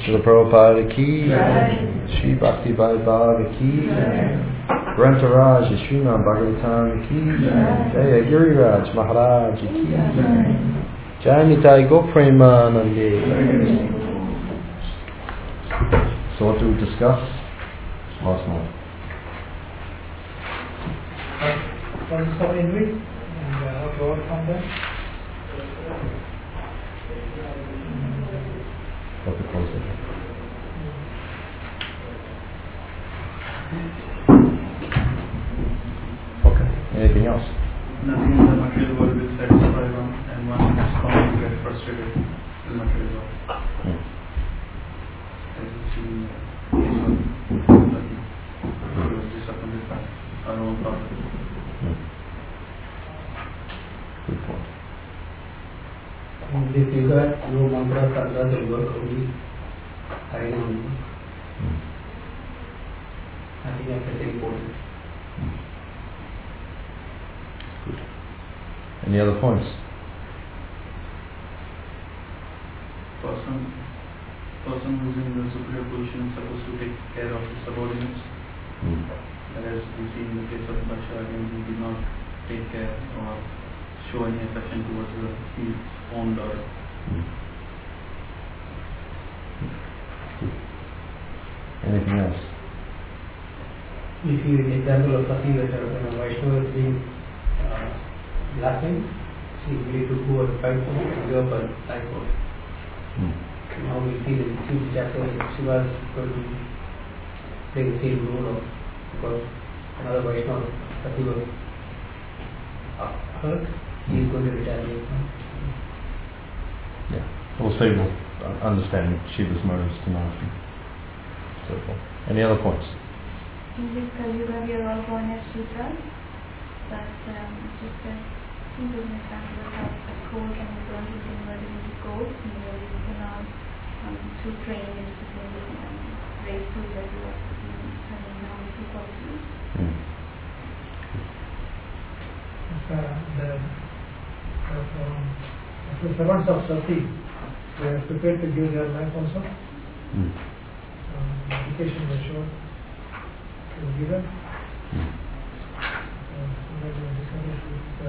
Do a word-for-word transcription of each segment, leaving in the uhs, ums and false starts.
Srila Prabhupada ki, Shri Bhakti Vaibhava ki, Grantaraj Srimad Bhagavatam ki, Jaya Giriraj Maharaj ki, Jai Nitai Gopremanande. So what did we discuss last night? What is called envy and uh, how to overcome that? What the concept? Okay. Anything else? Nothing in the material world will satisfy one, and one is bound to get frustrated in the material world. Hmm. As you see in the case of Sati, he was disappointed by our own thought. Hmm. Good point. In this regard, no mantras are not the work only Harinam. Hmm. I think that's very important. Hmm. Good. Any other points? Person, person who is in the superior position is supposed to take care of his subordinates. Hmm. Whereas we see in the case of Baksha, he did not take care or show any affection towards the, his own daughter. Hmm. Anything else? If you take the example of Sati, that when a Vaishnava is being uh, blasphemed, she is ready to go and fight for it and give up her life for it. Hmm. Now we see in the sixth chapter that Shiva is going to play the same role of, because another Vaishnava, Sati was uh, hurt, he is going to retaliate. Yeah. We'll see, we'll understand Shiva's motives tonight. So forth. Any other points? In this Kali-yuga we are all born as Shudras, but um, just a simple example of how a coal can be burned and converted into gold, similarly we can all um, through training and discipline and raise to the level of having now two qualities. Hmm. Uh, the, uh, um, the servants of Sati, they are prepared to give their life also. Hmm. Um, education was shown to be given. Hmm. Uh, so that we are discouraged with uh,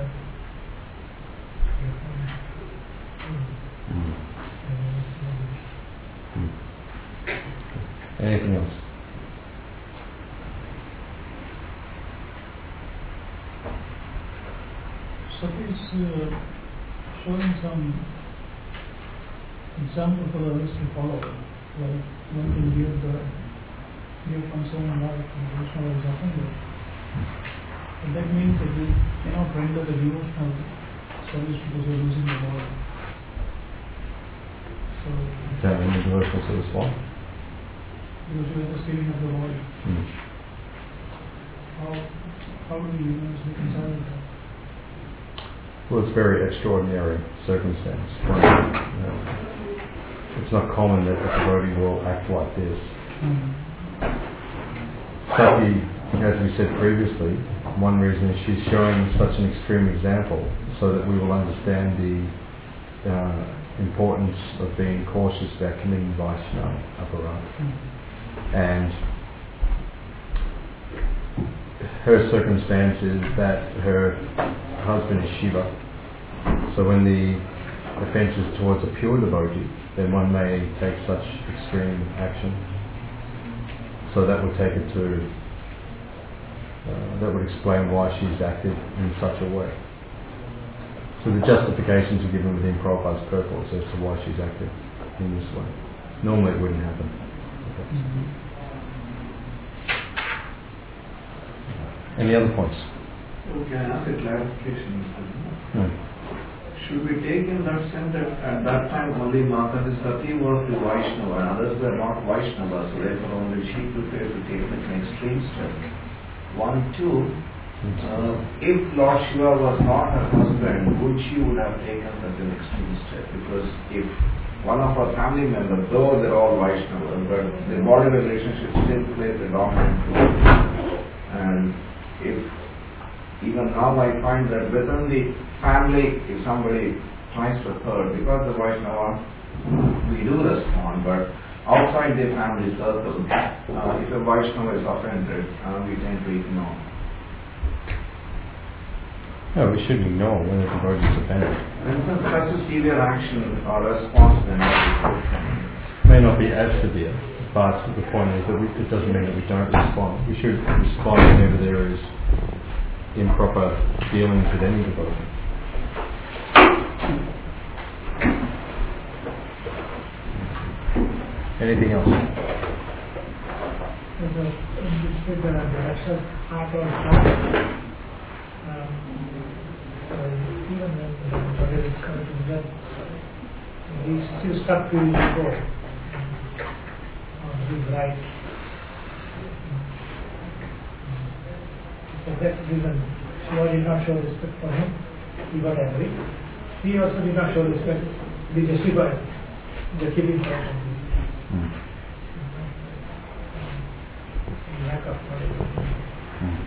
Hmm. Hmm. Anything else? Sati is uh, showing some example for others to follow. Like one can give the give concern life and Krishna is offended. But that means that we cannot render the devotional service because we are losing the body. So Is that in the devotional service what? because we are the saving of the body. Hmm. How how do we humans reconcile with that? Well, it's very extraordinary circumstance. When, uh, it's not common that a devotee will act like this. Mm. Sati, as we said previously, one reason is she's showing such an extreme example so that we will understand the uh, importance of being cautious about committing Vaishnava aparadha. Mm. And her circumstance is that her husband is Shiva. So when the offence is towards a pure devotee, then one may take such extreme action. So that would take it to, uh, that would explain why she's acted in such a way. So the justifications are given within Prabhupada's purpose as to why she's acted in this way. Normally it wouldn't happen. Okay. Mm-hmm. Any other points? Okay, I ask a clarification. No. Should we take in that sense that at that time only Mata Sati was the Vaishnava and others were not Vaishnava, so therefore only she prepared to take an extreme step? One, two, uh, if Lord Shiva was not her husband, would she would have taken such an extreme step? Because if one of her family members, though they're all Vaishnavas, but the body relationship still plays a dominant role. And if even now I find that within the family, if somebody tries to hurt, because the Vaishnava, we do respond, but outside their family circle, uh, if a Vaishnava is offended, uh, we tend to ignore. No, we shouldn't ignore when the devotee is offended. And since such a severe action or response, then It may not be as severe, but the point is that we, it doesn't mean that we don't respond. We should respond whenever there is improper dealings with any devotee. Anything else? There's a, with the direction, heart or heart, um, uh, even when the devotee is coming to death, he's still stuck to his goal, on his right. So that's the reason Shiva did not show respect for him. He got angry. He also did not show respect because Shiva, the keeping part of this. Mm. Lack of knowledge. Mm.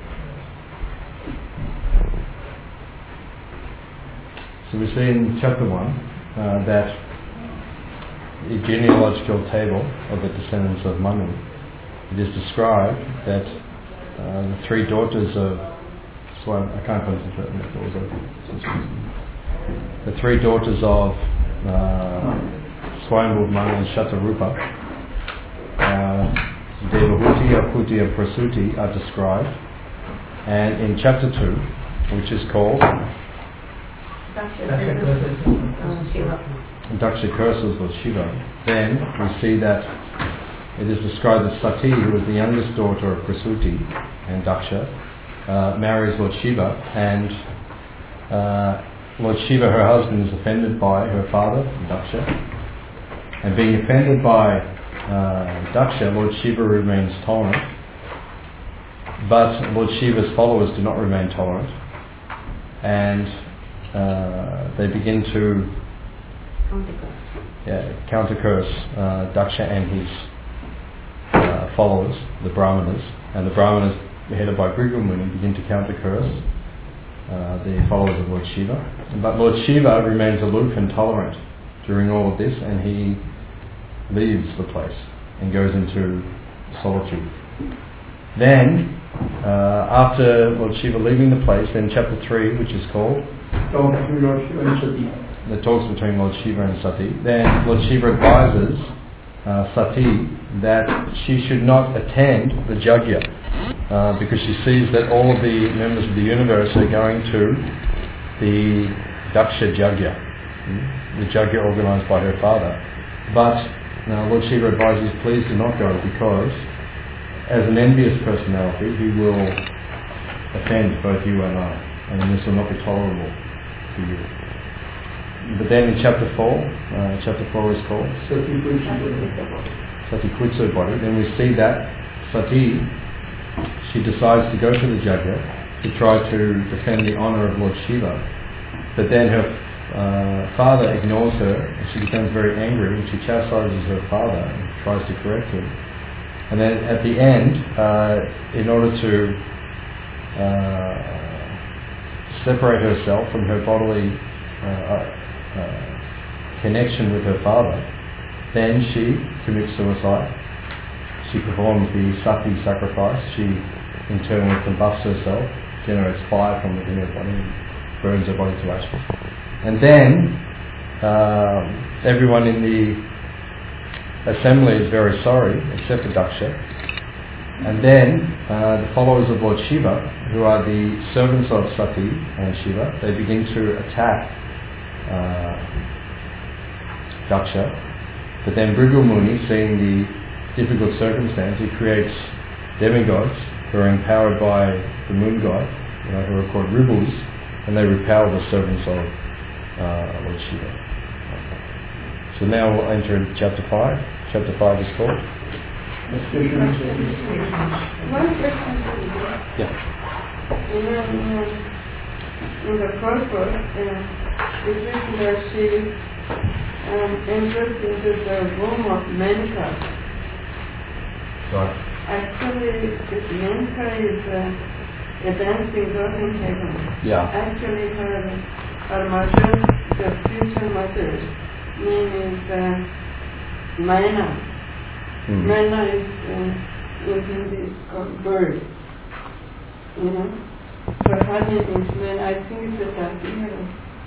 So we see in chapter one uh, that the genealogical table of the descendants of Manu, it is described that uh, the three daughters of Swam, I can't concentrate on that, doors open. The three daughters of uh, Swayambhu Manu and Shatarupa, uh, Devahuti, Aputi and Prasuti are described, and in chapter two, which is called Daksha curses Lord Shiva, then we see that it is described that Sati, who was the youngest daughter of Prasuti and Daksha, uh, marries Lord Shiva, and uh, Lord Shiva, her husband, is offended by her father, Daksha. And being offended by uh, Daksha, Lord Shiva remains tolerant, but Lord Shiva's followers do not remain tolerant, and uh, they begin to yeah, counter-curse uh, Daksha and his uh, followers, the Brahmanas, and the Brahmanas, headed by Bhrigu Muni, begin to counter-curse uh, the followers of Lord Shiva. But Lord Shiva remains aloof and tolerant during all of this, and he leaves the place and goes into solitude. Then, uh, after Lord Shiva leaving the place, then chapter three, which is called the talks between Lord Shiva and Sati, then Lord Shiva advises uh, Sati that she should not attend the Jagya uh, because she sees that all of the members of the universe are going to the Daksha Jagya, the Jagya organized by her father. But now Lord Shiva advises, please do not go, because as an envious personality he will offend both you and I, and this will not be tolerable for you. But then in chapter four, uh, chapter four is called Sati quits her body. Then we see that Sati, she decides to go to the Jagya to try to defend the honor of Lord Shiva, but then her uh, father ignores her, and she becomes very angry, and she chastises her father and tries to correct him. And then at the end, uh, in order to uh, separate herself from her bodily uh, uh, connection with her father, then she commits suicide. She performs the sati sacrifice. She internally combusts herself, generates fire from within her body, and burns her body to ashes. And then um, everyone in the assembly is very sorry, except for Daksha. And then uh, the followers of Lord Shiva, who are the servants of Sati and Shiva, they begin to attack uh, Daksha. But then Bhrigu Muni, seeing the difficult circumstance, he creates demigods who are empowered by the moon god, you know, who are called Ribus, and they repel the servants of uh, Lord Shiva. Okay. So now we'll enter into chapter five. Chapter five is called? One question. Yeah. In, um, in the first verse, uh, it is written that she um, entered into the womb of Menka. Right. Actually, this Menka is uh, a dancing god in heaven. Yeah. Actually, her, her mother, the future mother, name is uh, Mayana. Mm. Maina is, uh, in Hindi is called bird. You know? So honey is maina. I think it's a type.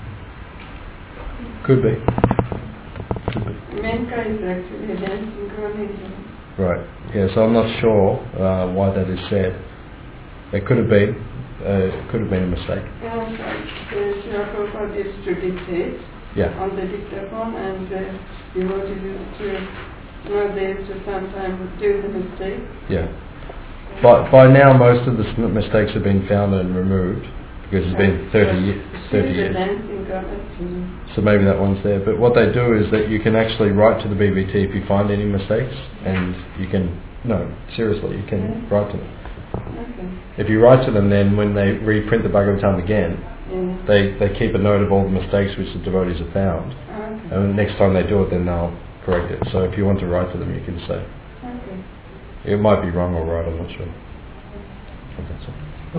Could be. Could be. Menka is actually a dancing girl in Right. Yeah, so I'm not sure uh, why that is said. It could have been. Uh, it could have been a mistake. Yeah, so Srila Prabhupada used to dictate Yeah. on the dictaphone, and uh, devotees used to, you know, they used to sometimes do the mistake. Yeah. But by now, most of the s- mistakes have been found and removed because it's been thirty, ye- thirty She's a years. dancing girl, actually. So maybe that one's there. But what they do is that you can actually write to the B B T if you find any mistakes, and you can, no, seriously, you can Yeah. write to them. Okay. If you write to them, then when they reprint the Bhagavatam again, Yeah. they, they keep a note of all the mistakes which the devotees have found. Okay. And the next time they do it, then they'll correct it. So if you want to write to them, you can say. Okay. It might be wrong or right, I'm not sure. Okay, so. So,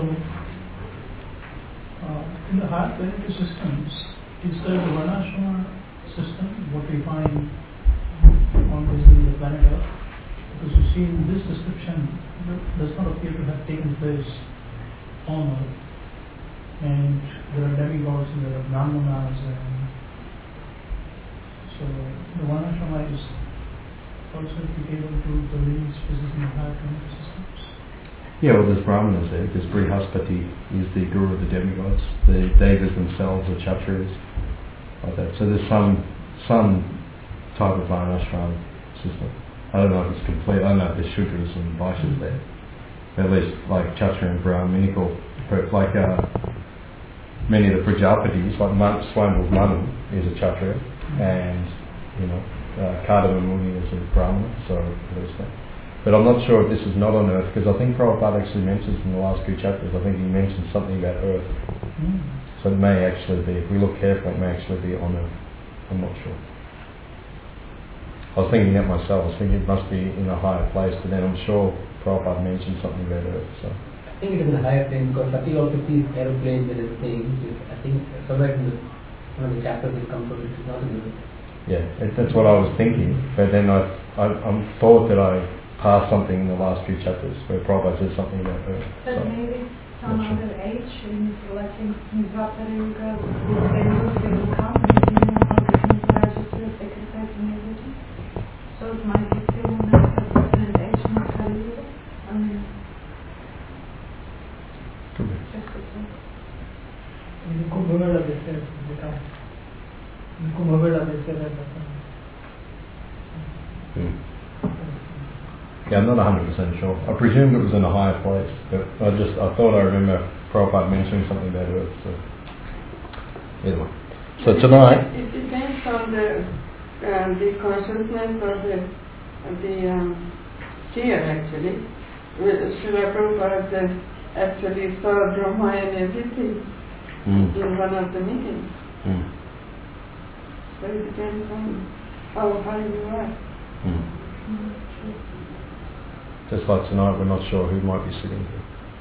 uh, in the higher planetary systems, is there the Varnashrama system, what we find on basically the planet Earth? Because you see in this description, that does not appear to have taken place on Earth. And there are demigods and there are brahmanas, and so the Varnashrama is also applicable to the living species in the higher planetary systems. Yeah, well, there's Brahmanas there because Brihaspati is the guru of the demigods. The Devas themselves are Kshatriyas, like that. So there's some some type of Varnashram system. I don't know if it's complete. I don't know if there's Shudras and Vaishyas there. At least like Kshatriya and Brahminical, like uh, many of the Prajapatis, like Man, Swayambhuva Manu is a Kshatriya, and you know uh, Kadama Muni is a Brahmana. So there's that. But I'm not sure if this is not on Earth, because I think Prabhupada actually mentions in the last few chapters, I think he mentions something about Earth. Mm. So it may actually be, if we look carefully, it may actually be on Earth. I'm not sure. I was thinking that myself, I was thinking it must be in a higher place, but then I'm sure Prabhupada mentioned something about Earth. So. I think it is in a higher plane because Sati also sees aeroplanes and everything, which is, I think, somewhere in the, one of the chapters it comes out, it is not in the Earth. Yeah, it, that's what I was thinking, but then I, I, I thought that I past something in the last few chapters where Prabhupada says something about Earth. But So, maybe some not sure. other age, in, like in Dvapara Yuga, these angels they will come and you know how the kings are just sacrifice and everything. So it might be still not a different age, not Kali Yuga. I mean, Could be. just to say. In Kumbh Mela they said they come. In Kumbh Mela they said that they come. Hmm. Yeah, I'm not one hundred percent sure. I presumed it was in a higher place, but I just I thought I remember Prabhupada mentioning something about Earth. So anyway, so tonight, It depends on the uh, the consciousness of the of the um, seer actually. Srila Prabhupada actually saw Brahma and everything mm, in one of the meetings. mm, So it depends on how high you are. mm. Mm, Just like tonight, we're not sure who might be sitting here.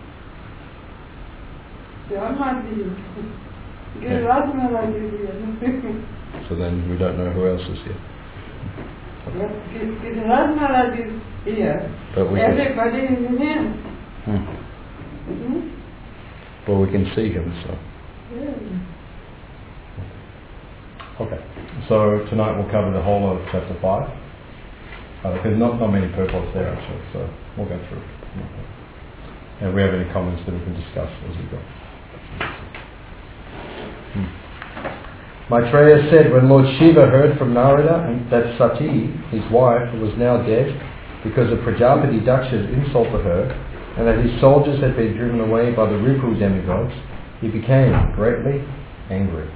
They all might be. Yeah. Giriraj Maharaj is here. So then we don't know who else is here. Yes, Giriraj Maharaj is here. But we can, Everybody is in him. hmm. Isn't it? Well, we can see him. So Yeah. okay. So tonight we'll cover the whole of chapter five. Uh, because not, not many purports there actually, so we'll go through. And if we have any comments that we can discuss as we go. Hmm. Maitreya said, when Lord Shiva heard from Narada and that Sati, his wife, was now dead because of Prajapati Daksha's insult to her, and that his soldiers had been driven away by the Ripu demigods, he became greatly angry.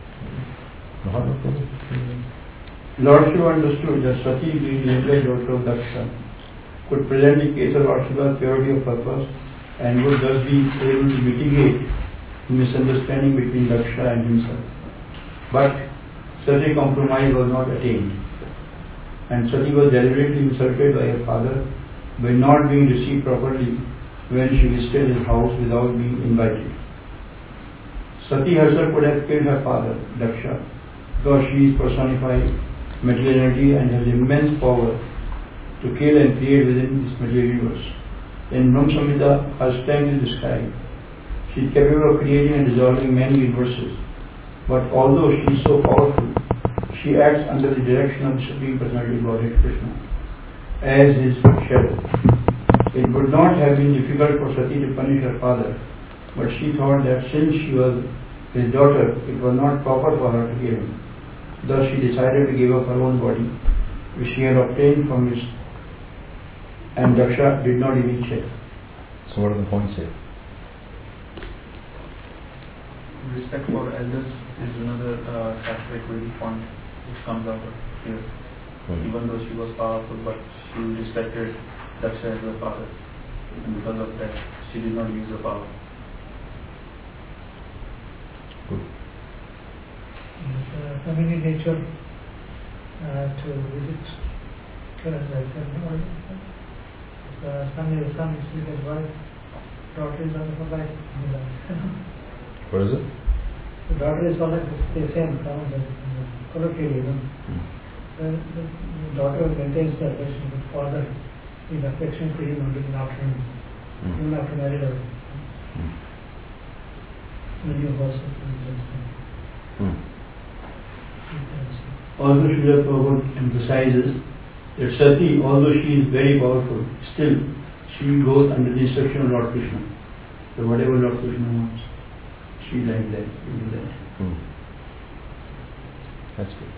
Lord Shiva understood that Sati, being neglect daughter of Daksha, could present the case of Lord Shiva's purity of purpose and would thus be able to mitigate the misunderstanding between Daksha and himself. But such a compromise was not attained, and Sati was deliberately insulted by her father by not being received properly when she visited his house without being invited. Sati herself would have killed her father, Daksha, because she is personified material energy and has immense power to kill and create within this material universe. In Brahma Samhita, as time is described, she is capable of creating and dissolving many universes. But although she is so powerful, she acts under the direction of the Supreme Personality of Godhead Krishna as his shadow. It would not have been difficult for Sati to punish her father, but she thought that since she was his daughter, it was not proper for her to kill him. Thus she decided to give up her own body, which she had obtained from his, and Daksha did not even check. So what are the points here? Respect for elders is another uh, Sattvic Vedic point which comes out of here. Hmm. Even though she was powerful, but she respected Daksha as her father, and because of that, she did not use the power. Good. It's a feminine nature uh, to visit Kiran, like that. The son is son, is his wife, daughter is on the wife. What is it? The daughter is all like the same terms, colloquially, you know. Hmm. The, the, the daughter maintains the relation with father, is affection for him even after him, Hmm. even after married her. Hmm. When you also Hmm. Also, Srila Prabhupada emphasizes that Sati, although she is very powerful, still she goes under the instruction of Lord Krishna. So whatever Lord Krishna wants, she like that, she do that. Hmm. That's good.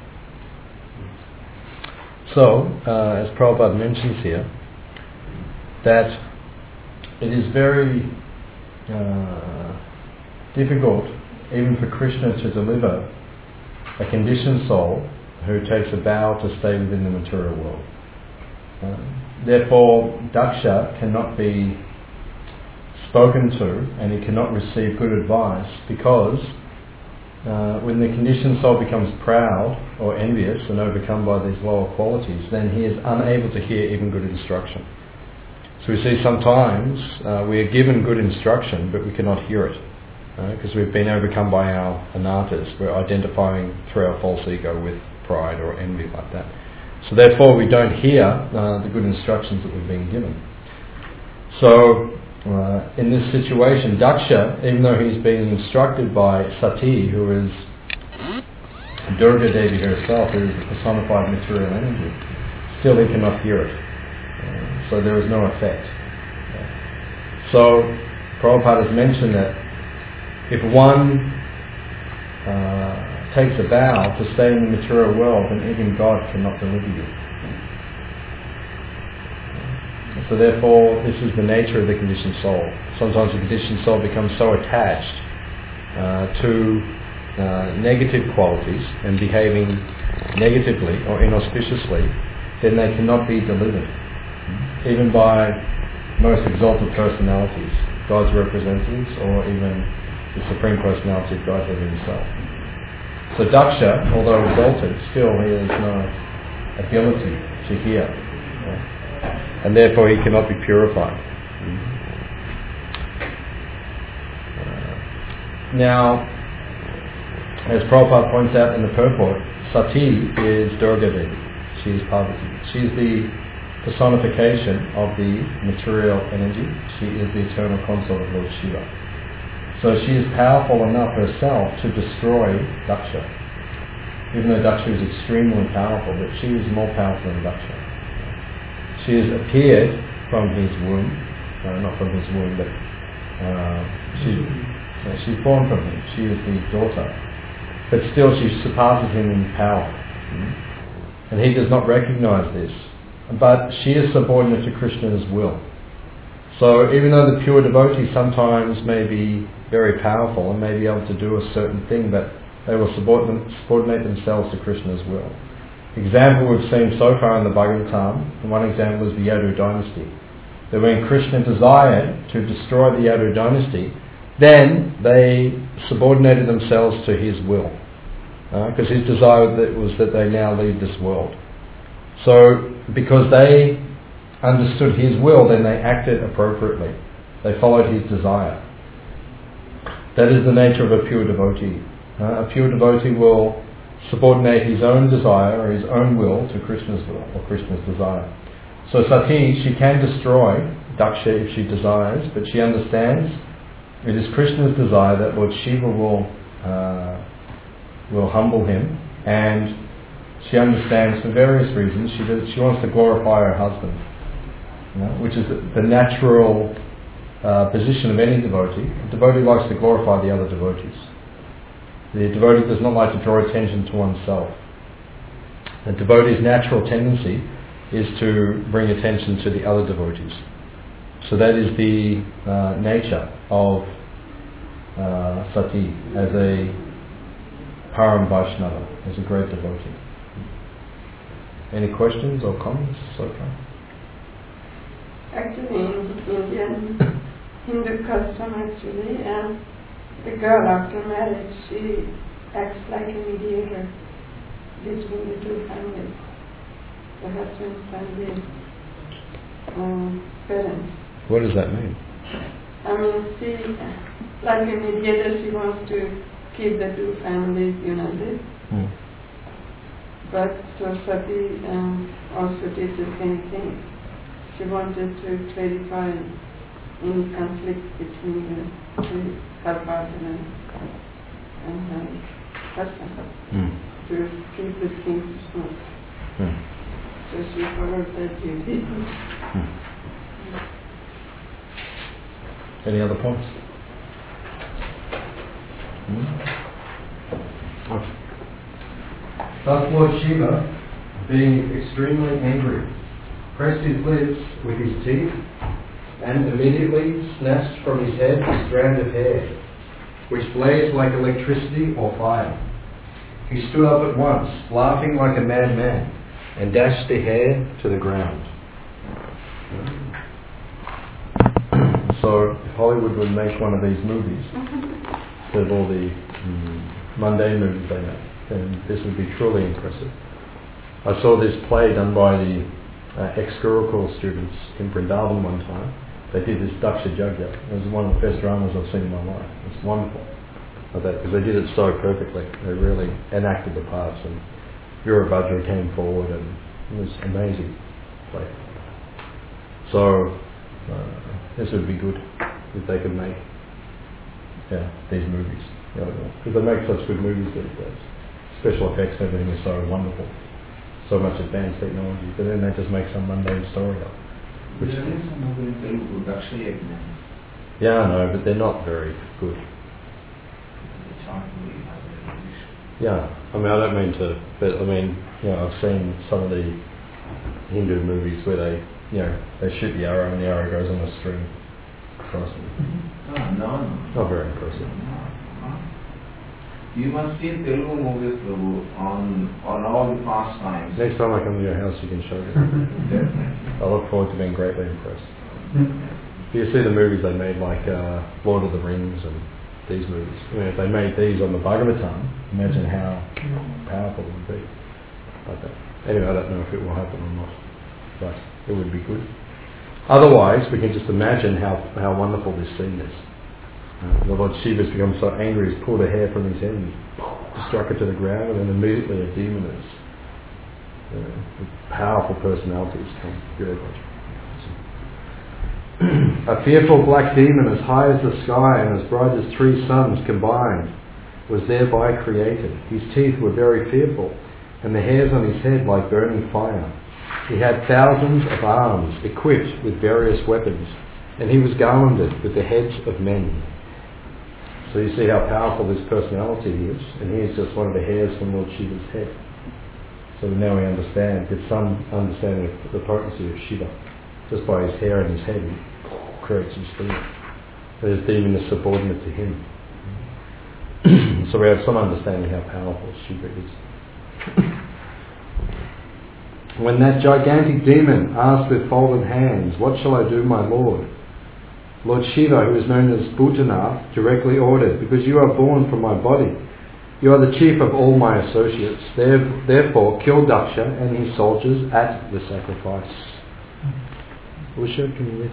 So, uh, as Prabhupada mentions here, that it is very uh, difficult even for Krishna to deliver a conditioned soul who takes a vow to stay within the material world. Uh, therefore, Daksha cannot be spoken to and he cannot receive good advice because uh, when the conditioned soul becomes proud or envious and overcome by these lower qualities, then he is unable to hear even good instruction. So we see sometimes uh, we are given good instruction but we cannot hear it because uh, we've been overcome by our anartas. We're identifying through our false ego with pride or envy like that. So therefore we don't hear uh, the good instructions that we've been given. So uh, in this situation, Daksha, even though he's being instructed by Sati, who is Durga Devi herself, who is the personified material energy, still he cannot hear it. Uh, so there is no effect. Uh, so Prabhupada has mentioned that if one uh, takes a vow to stay in the material world, then even God cannot deliver you. So therefore, this is the nature of the conditioned soul. Sometimes the conditioned soul becomes so attached uh, to uh, negative qualities and behaving negatively or inauspiciously, then they cannot be delivered. Even by most exalted personalities, God's representatives, or even the Supreme Personality of Godhead himself. So Daksha, although exalted, still he has no ability to hear. Yeah? And therefore he cannot be purified. Uh, now, as Prabhupada points out in the purport, Sati is Durga Devi. She is Parvati. She is the personification of the material energy. She is the eternal consort of Lord Shiva. So she is powerful enough herself to destroy Daksha. Even though Daksha is extremely powerful, but she is more powerful than Daksha. She has appeared from his womb, no, not from his womb, but uh, she, uh, she's born from him. She is the daughter. But still she surpasses him in power. Mm-hmm. And he does not recognize this. But she is subordinate to Krishna's will. So even though the pure devotee sometimes may be very powerful and may be able to do a certain thing, but they will subordinate, subordinate themselves to Krishna's will. Example we've seen so far in the Bhagavatam, and one example is the Yadu dynasty. That when Krishna desired to destroy the Yadu dynasty, then they subordinated themselves to his will. Because uh, his desire that was that they now leave this world. So because they understood his will, then they acted appropriately. They followed his desire. That is the nature of a pure devotee. Uh, a pure devotee will subordinate his own desire or his own will to Krishna's will or Krishna's desire. So Sati, she can destroy Daksha if she desires, but she understands it is Krishna's desire that Lord Shiva will uh, will humble him, and she understands for various reasons she does, she wants to glorify her husband, you know, which is the natural uh, position of any devotee. A devotee likes to glorify the other devotees. The devotee does not like to draw attention to oneself. A devotee's natural tendency is to bring attention to the other devotees. So that is the uh, nature of uh, Sati as a Param Vaishnava, as a great devotee. Any questions or comments so far? Actually, in Indian Hindu custom, actually, and the girl after marriage, she acts like a mediator between the two families, the husband and the um, parents. What does that mean? I mean, she, like a mediator, she wants to keep the two families united. Hmm. But so Sati um, also did the same thing. She wanted to clarify any conflict between the, the, her partner and her husband Hmm. to keep the things smooth. Hmm. So she followed that duty. Hmm. Any other points? Hmm? Okay. Thus Lord Shiva, being extremely angry, pressed his lips with his teeth and immediately snatched from his head a strand of hair, which blazed like electricity or fire. He stood up at once, laughing like a madman, and dashed the hair to the ground. So if Hollywood would make one of these movies, with all the mm, mundane movies they make, then this would be truly impressive. I saw this play done by the uh, ex-Gurukul students in Vrindavan one time. They did this Daksha Yajna. It was one of the best dramas I've seen in my life. It's wonderful. Because they did it so perfectly. They really enacted the parts, and Virabhadra came forward, and it was amazing play. So uh, this would be good if they could make yeah, these movies. Because you know, they make such good movies these days. Special effects and everything is so wonderful. So much advanced technology. But then they just make some mundane story up. Which there is some movie in Telugu, Daksha Yajna. Yeah, I know, but they're not very good. It's not really has a English. Yeah, I mean, I don't mean to, but I mean, you know, I've seen some of the Hindu movies where they, you know, they shoot the arrow and the arrow goes on a string across it. Ah, no, no. Not very impressive. No, no. You must see Telugu movies Prabhu, on on all the pastimes. Next time I come to your house, you can show me. Definitely. I look forward to being greatly impressed. You see the movies they made, like uh, Lord of the Rings and these movies. I mean, if they made these on the Bhagavatam, imagine how powerful it would be. Like that. Anyway, I don't know if it will happen or not, but it would be good. Otherwise, we can just imagine how, how wonderful this scene is. Uh, the Lord Shiva's become so angry, he's pulled a hair from his head and struck it to the ground, and then immediately a demon is, uh, with powerful personalities come. Good. A fearful black demon as high as the sky and as bright as three suns combined was thereby created. His teeth were very fearful, and the hairs on his head like burning fire. He had thousands of arms equipped with various weapons, and he was garlanded with the heads of men. So you see how powerful this personality is, and here's just one of the hairs from Lord Shiva's head. So now we understand, get some understanding of the potency of Shiva. Just by his hair and his head, he creates his demon. His demon is subordinate to him. So we have some understanding how powerful Shiva is. When that gigantic demon asked with folded hands, "What shall I do, my Lord?" Lord Shiva, who is known as Bhutanath, directly ordered, "Because you are born from my body, you are the chief of all my associates. Therefore, kill Daksha and his soldiers at the sacrifice." Usha, can you read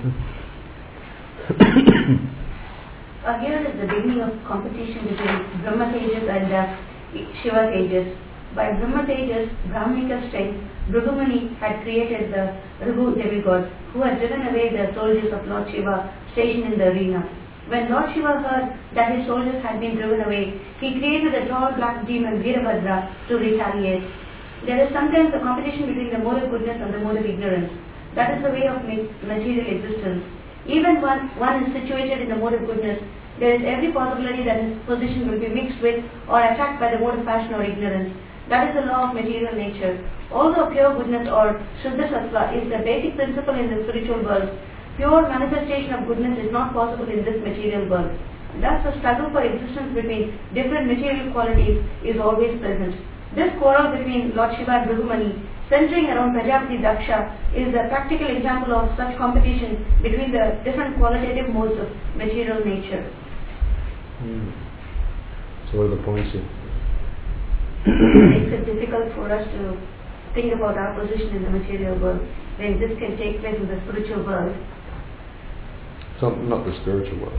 that? Uh, here is the beginning of competition between Brahma Tejas and uh, Shiva Tejas. by Brahma Tejas, Brahmika strength, Bhrigumani had created the Raghu demigod, who had driven away the soldiers of Lord Shiva stationed in the arena. When Lord Shiva heard that his soldiers had been driven away, he created a tall black demon Veerabhadra to retaliate. There is sometimes a competition between the mode of goodness and the mode of ignorance. That is the way of material existence. Even when one is situated in the mode of goodness, there is every possibility that his position will be mixed with or attacked by the mode of passion or ignorance. That is the law of material nature. Although pure goodness or Shuddha Sattva is the basic principle in the spiritual world, pure manifestation of goodness is not possible in this material world. Thus the struggle for existence between different material qualities is always present. This quarrel between Lord Shiva and Bhrigumani, centering around Prajapati Daksha, is a practical example of such competition between the different qualitative modes of material nature. Hmm. So what are the points here? It makes it difficult for us to think about our position in the material world, when this can take place in the spiritual world. So not the spiritual world.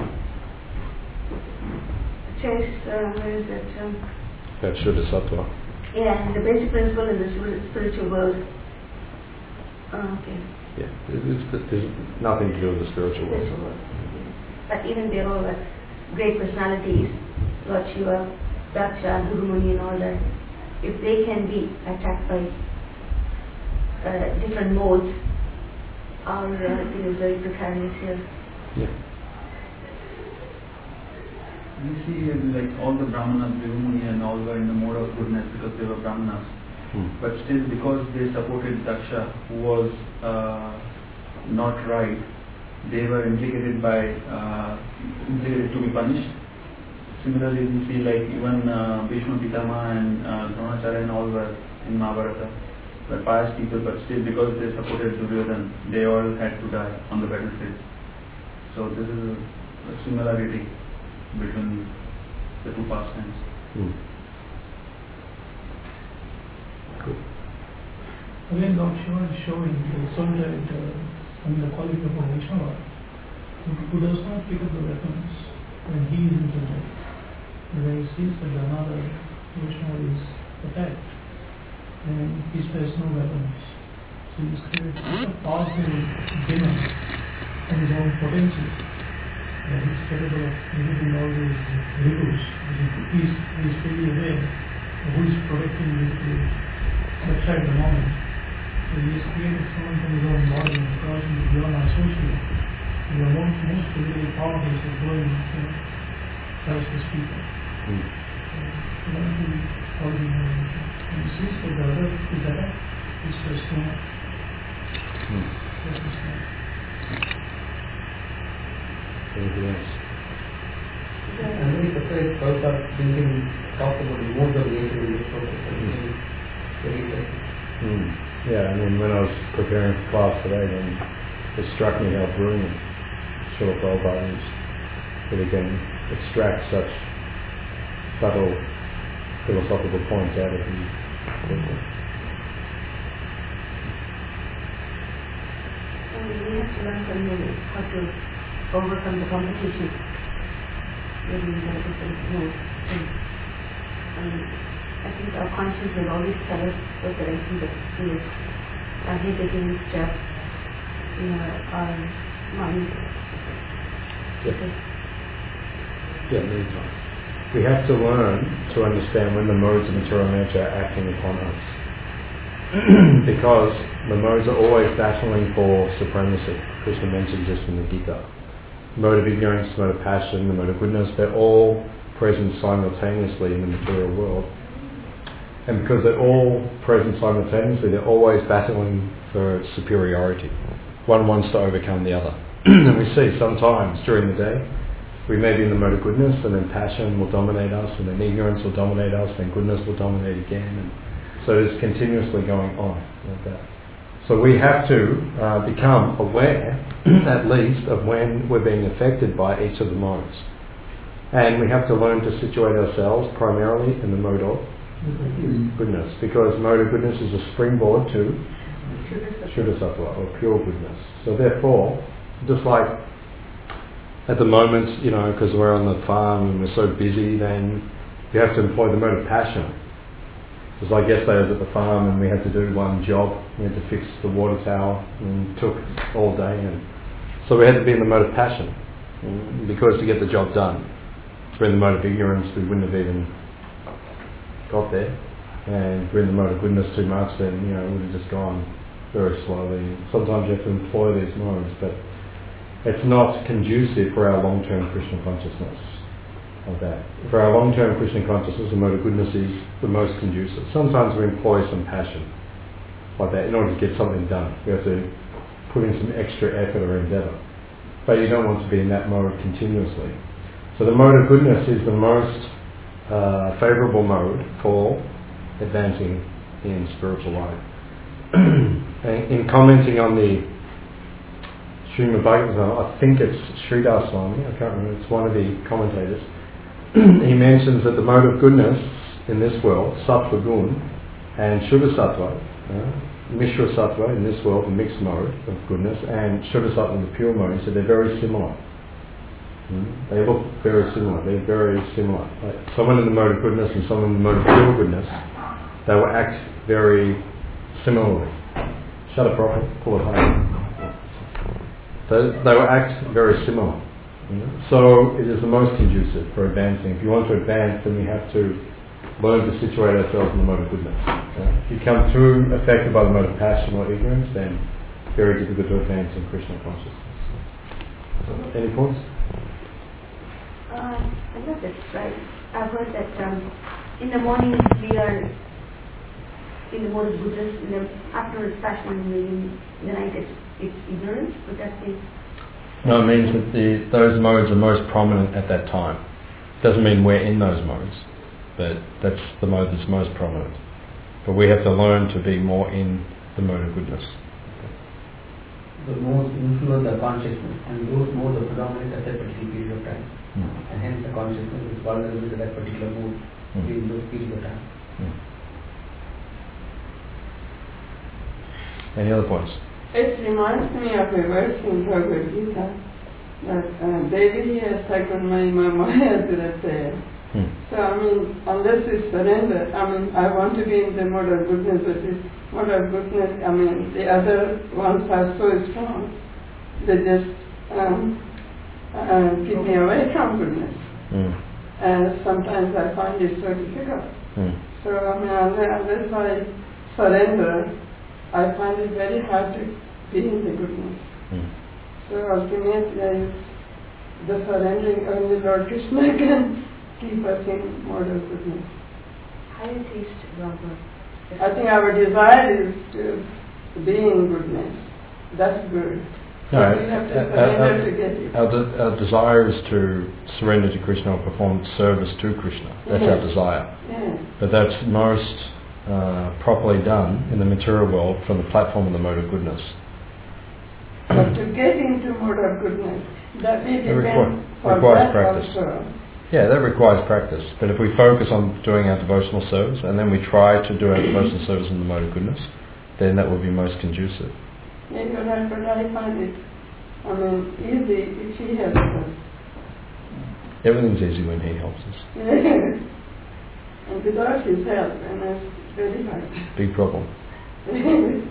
Chase, uh, where is it? Um, That Shuddha Sattva. yeah, the basic principle in the spiritual world. Oh, okay. Yeah, there's, there's nothing to do with the spiritual world. Spiritual world. But even they're all like great personalities, Lord Shiva, Daksha, Bhrigumani and all that. If they can be attacked by uh, different modes, our uh, thing is very precarious here. Yeah. We see in like all the Brahmanas, Bhrigumani and all were in the mode of goodness because they were Brahmanas. Hmm. But still, because they supported Daksha, who was uh, not right, they were implicated by uh, implicated to be punished. Similarly, we see like even uh, Bhishma Pitama and uh, Dronacharya and all were in Mahabharata, were pious people, but still because they supported Duryodhana, they all had to die on the battlefield. So this is a, a similarity between the two pastimes. Hmm. Cool. Again, Lord Shiva is showing the soldier, uh, I mean the quality of a Vaishnava, who, who does not pick up the weapons when he is in danger. When he sees that another Vaishnava is attacked, and he spares no weapons. So he is created such a powerful demon from his own potency that he is capable of visiting all those ritus. He is, he is fully aware of who is protecting these ritus. That's right, the moment. So he has created someone from his own body and caused him to be beyond our social. And the most, most physically powerful is going, you know, priceless people. Hmm. So, one of the ordinary. And he sees that the other is attacked, he's just no. Hmm. That is not. Anything else? I'm very surprised Prabhupada didn't talk about the mode of nature in this focus. Very, very interesting. Hmm. Yeah, I mean, when I was preparing for class today, then it struck me how brilliant Srila Prabhupada is, that he can extract such subtle philosophical points out of his people. And we have to learn from him how to overcome the competition within the different modes. And, um, I think our conscience will always tell us what direction that he is agitating just, you know, our mind. Yeah. Yeah, many times. We have to learn to understand when the modes of material nature are acting upon us. Because the modes are always battling for supremacy. Krishna mentions this in the Gita. The mode of ignorance, the mode of passion, the mode of goodness, they're all present simultaneously in the material world. And because they're all present simultaneously, they're always battling for superiority. One wants to overcome the other. And we see sometimes during the day, we may be in the mode of goodness, and then passion will dominate us, and then ignorance will dominate us, and goodness will dominate again. And so it's continuously going on like that. So we have to uh, become aware, at least, of when we're being affected by each of the modes. And we have to learn to situate ourselves primarily in the mode of goodness, because mode of goodness is a springboard to Shuddha Sattva, or pure goodness. So therefore, just like at the moment, you know, because we're on the farm and we're so busy, then you have to employ the mode of passion. It was like yesterday I was at the farm and we had to do one job. We had to fix the water tower and it took all day, and so we had to be in the mode of passion, mm, because to get the job done. If we're in the mode of ignorance, we wouldn't have even got there, and if we're in the mode of goodness too much, then you know it would have just gone very slowly. Sometimes you have to employ these modes, but it's not conducive for our long-term Krishna consciousness. Like that. For our long-term Krishna consciousness, the mode of goodness is the most conducive. Sometimes we employ some passion like that in order to get something done. We have to put in some extra effort or endeavour. But you don't want to be in that mode continuously. So the mode of goodness is the most uh, favourable mode for advancing in spiritual life. In commenting on the Srimad Bhagavatam, I think it's Sridhar Swami, I can't remember, it's one of the commentators. He mentions that the mode of goodness in this world, Sattva Gun, and Shuddha Sattva, uh, Mishra Sattva in this world, the mixed mode of goodness, and Shuddha Sattva, the pure mode, so they're very similar. Mm? They look very similar, they're very similar. Like someone in the mode of goodness and someone in the mode of pure goodness, they will act very similarly. Shut up, properly, pull it hard. So they will act very similar. So it is the most conducive for advancing. If you want to advance, then we have to learn to situate ourselves in the mode of goodness. Okay? If you come too affected by the mode of passion or ignorance, then very difficult to advance in Krishna consciousness. So, any points? Uh, I guess that's right. I've heard that um, in the morning we are in the mode of goodness, in the afternoon it's passion, and in the night it's, it's ignorance. Would that be? No, it means that the, those modes are most prominent at that time. Doesn't mean we're in those modes, but that's the mode that's most prominent. But we have to learn to be more in the mode of goodness. The modes influence the consciousness, and those modes are predominant at that particular period of time. Mm. And hence the consciousness is vulnerable to that particular mode mm. during those periods of time. Mm. Any other points? It reminds me of a verse in Bhagavad Gita that uh, Devi Sakunmai Maya Durate. Hmm. So I mean, unless we surrender, I mean, I want to be in the mode of goodness, but this mode of goodness, I mean, the other ones are so strong, they just um, uh, keep me away from goodness. Hmm. And sometimes I find it so difficult. Hmm. So I mean, unless I surrender, I find it very hard to be in the goodness. Mm. So ultimately, the surrendering only Lord Krishna can keep us in mode of goodness. Higher taste, Bhagavad. I think our desire is to be in goodness. That's good. So no, we have to surrender our, to get it. Our, de- our desire is to surrender to Krishna or perform service to Krishna. That's yes. our desire. Yes. But that's most Uh, properly done in the material world from the platform of the mode of goodness. But to get into mode of goodness, that may depend require, for requires that practice. Also. Yeah, that requires practice. But if we focus on doing our devotional service and then we try to do our devotional service in the mode of goodness, then that will be most conducive. Yeah, you're right, but I find it, I mean, easy if he helps us. Everything's easy when he helps us. And without his help, and that's very hard. Big problem. There's,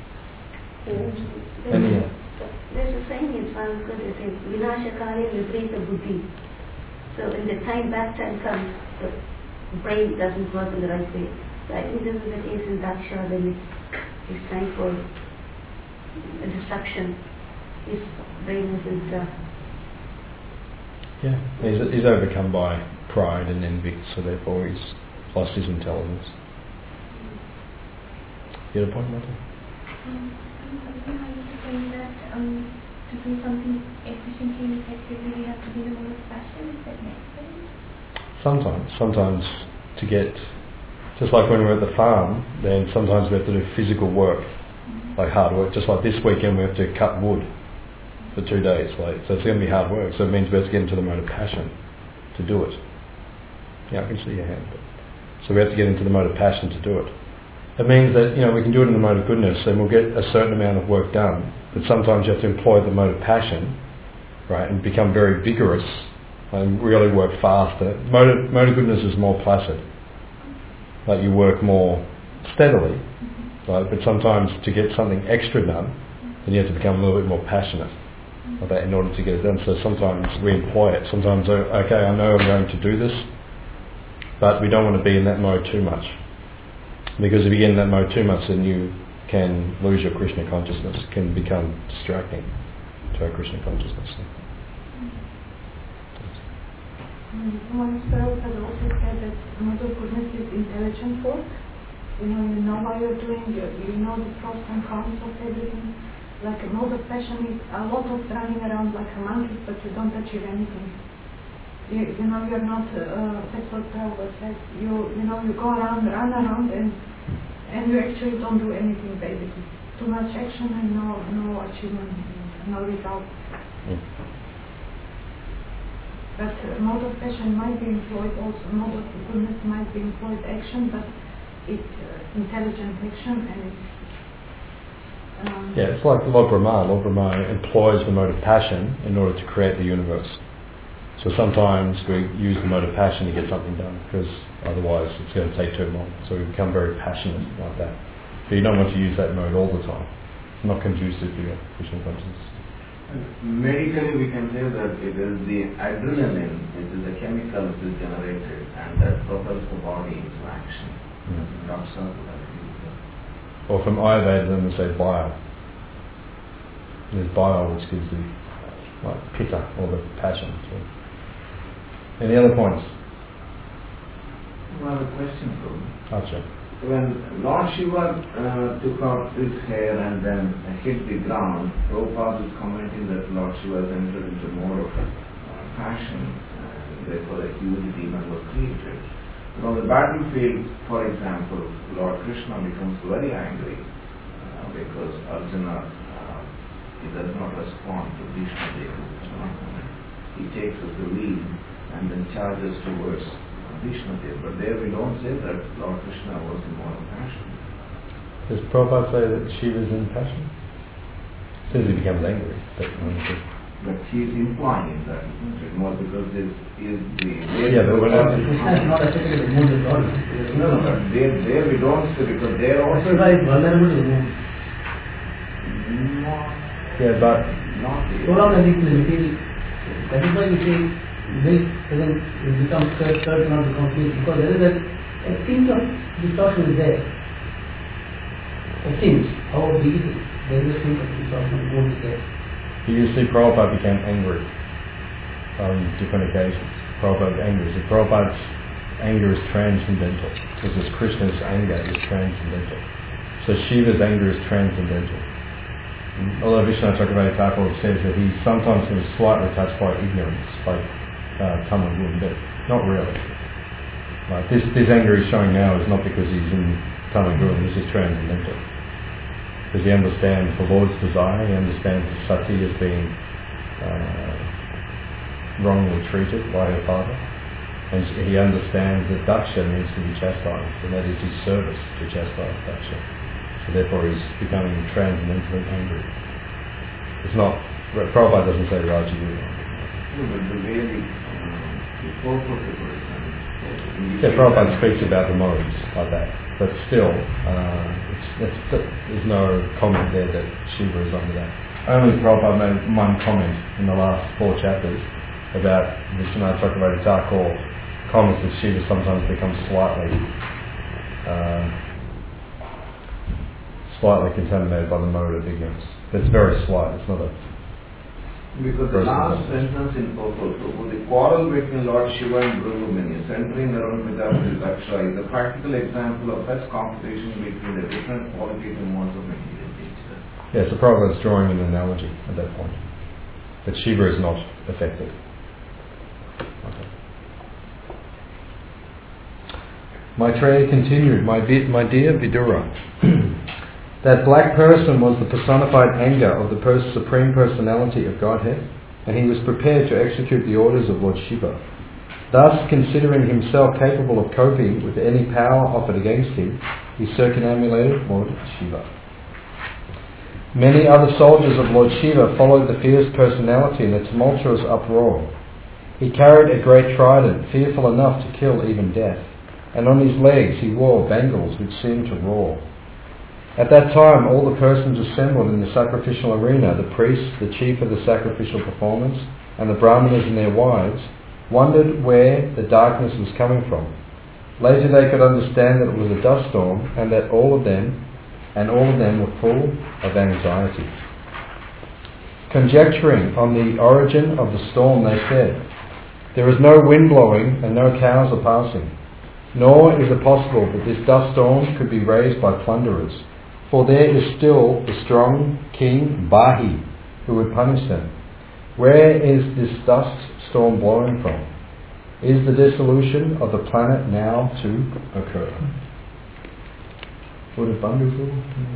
Any, there's a saying in Sanskrit, it says, Vinashakale Viprita Buddhi. So when the time, bad time comes, the brain doesn't work in the right way. So I think this is the case in Daksha, then it's, it's time for a destruction. His brain isn't... Uh, yeah, he's, he's overcome by pride and envy, so therefore he's lost his intelligence. You had a point, Martin? Um, I was saying that um, to do something efficiently and effectively, we have to be the most passionate. Is that necessary? Sometimes. Sometimes to get, just like when we're at the farm, then sometimes we have to do physical work, mm-hmm. like hard work. Just like this weekend we have to cut wood for two days. Like, so it's going to be hard work. So it means we have to get into the mode of passion to do it. Yeah, I can see your hand. So we have to get into the mode of passion to do it. It means that, you know, we can do it in the mode of goodness and we'll get a certain amount of work done. But sometimes you have to employ the mode of passion, right, and become very vigorous and really work faster. Mode of, mode of goodness is more placid. like you work more steadily, right? But sometimes to get something extra done, then you have to become a little bit more passionate about in order to get it done. So sometimes we employ it. Sometimes, okay, I know I'm going to do this, but we don't want to be in that mode too much. Because if you get in that mode too much, then you can lose your Krishna consciousness, can become distracting to our Krishna consciousness. One Sparrow has also said that mode of goodness is intelligent force. You know, you know what you're doing, you, you know the pros and cons of everything. Like a mode of passion is a lot of running around like a monkey, but you don't achieve anything. You, you know, you're not, uh, that's what Prabhupada says, you, you know, you go around, run around, and and you actually don't do anything basically. Too much action and no, no achievement, no result. Mm. But uh, mode of passion might be employed also, mode of goodness might be employed action, but it's uh, intelligent action and it's... Um, yeah, it's like Lord Brahma. Lord Brahma employs the mode of passion in order to create the universe. So sometimes we use the mode of passion to get something done, because otherwise it's going to take too long. So we become very passionate like that. But you don't want to use that mode all the time. It's not conducive to your Krishna consciousness. Medically, we can say that it is the adrenaline, which is a chemical which is generated, and that propels the body into action. Mm. Or from Ayurveda, then we say bile. There's bile which gives the like pitta, or the passion. So. Any other points? Well, a question for me. Gotcha. When Lord Shiva uh, took out his hair and then hit the ground, Prabhupada is commenting that Lord Shiva has entered into more of a uh, passion, and therefore a huge demon was created. But on the battlefield, for example, Lord Krishna becomes very angry uh, because Arjuna uh, he does not respond to Bhishma Deva. He takes as the lead and then charges towards Bhishma Deva. But there we don't say that Lord Krishna was in more passion. Does Prabhupada say that Shiva is in passion? As soon as he becomes angry. But, but he is implying that, isn't it? More because this is the... Yeah, but when I... Krishna is not affected with mood at all. No, no, but there, there we don't say, because there also... Krishna is vulnerable to mood. Not... Yeah, but... Not So long as it is material. That is why we say milk doesn't become curd, curd cannot become milk, because there is a, a tinge of distortion is there. A tinge, however big it is, there is a tinge of distortion, mood is there. You see Prabhupada became angry on different occasions. Prabhupada angry. So Prabhupada's anger is transcendental, because it's Krishna's anger is transcendental. So Shiva's anger is transcendental. And although Vishnu Chakravarti Thakur says that he sometimes is slightly touched by ignorance, like uh, Tamil Guru, but not really. Like this, this anger he's showing now is not because he's in Tamil Guru, this is transcendental. Because he understands the Lord's desire, he understands that Sati is being uh, wrongly treated by her father, and he understands that Daksha needs to be chastised, and that is his service to chastise Daksha. So therefore he's becoming transcendentally angry. It's not, Prabhupada doesn't say Raja Guru. No, but the way the, uh, the purpose of it, yeah, Prabhupada speaks about the modes like that, but still, uh, it's, it's, there's no comment there that Shiva is under that. Only Prabhupada made one comment in the last four chapters about Vishwanath Chakravarti Thakur comments that Shiva sometimes becomes slightly uh, slightly contaminated by the mode of ignorance. But it's very slight, it's not a... Because the last sentence in Purport, the quarrel between Lord Shiva and Brahmani centering around Vidavati Daksha is a practical example of such competition between the different qualitative modes of material nature. Yeah, so Prabhupada's drawing an analogy at that point. That Shiva is not affected. Okay. Maitreya continued, my, vi- my dear Vidura, that black person was the personified anger of the pers- Supreme Personality of Godhead, and he was prepared to execute the orders of Lord Shiva. Thus, considering himself capable of coping with any power offered against him, he circumambulated Lord Shiva. Many other soldiers of Lord Shiva followed the fierce personality in a tumultuous uproar. He carried a great trident, fearful enough to kill even death. and on his legs he wore bangles which seemed to roar. At that time all the persons assembled in the sacrificial arena, the priests, the chief of the sacrificial performance, and the brahmanas and their wives, wondered where the darkness was coming from. Later they could understand that it was a dust storm, and that all of them, and all of them were full of anxiety. Conjecturing on the origin of the storm, they said, "There is no wind blowing and no cows are passing. Nor is it possible that this dust storm could be raised by plunderers, for there is still the strong king Bahi, who would punish them. Where is this dust storm blowing from? Is the dissolution of the planet now to occur?" What a wonderful.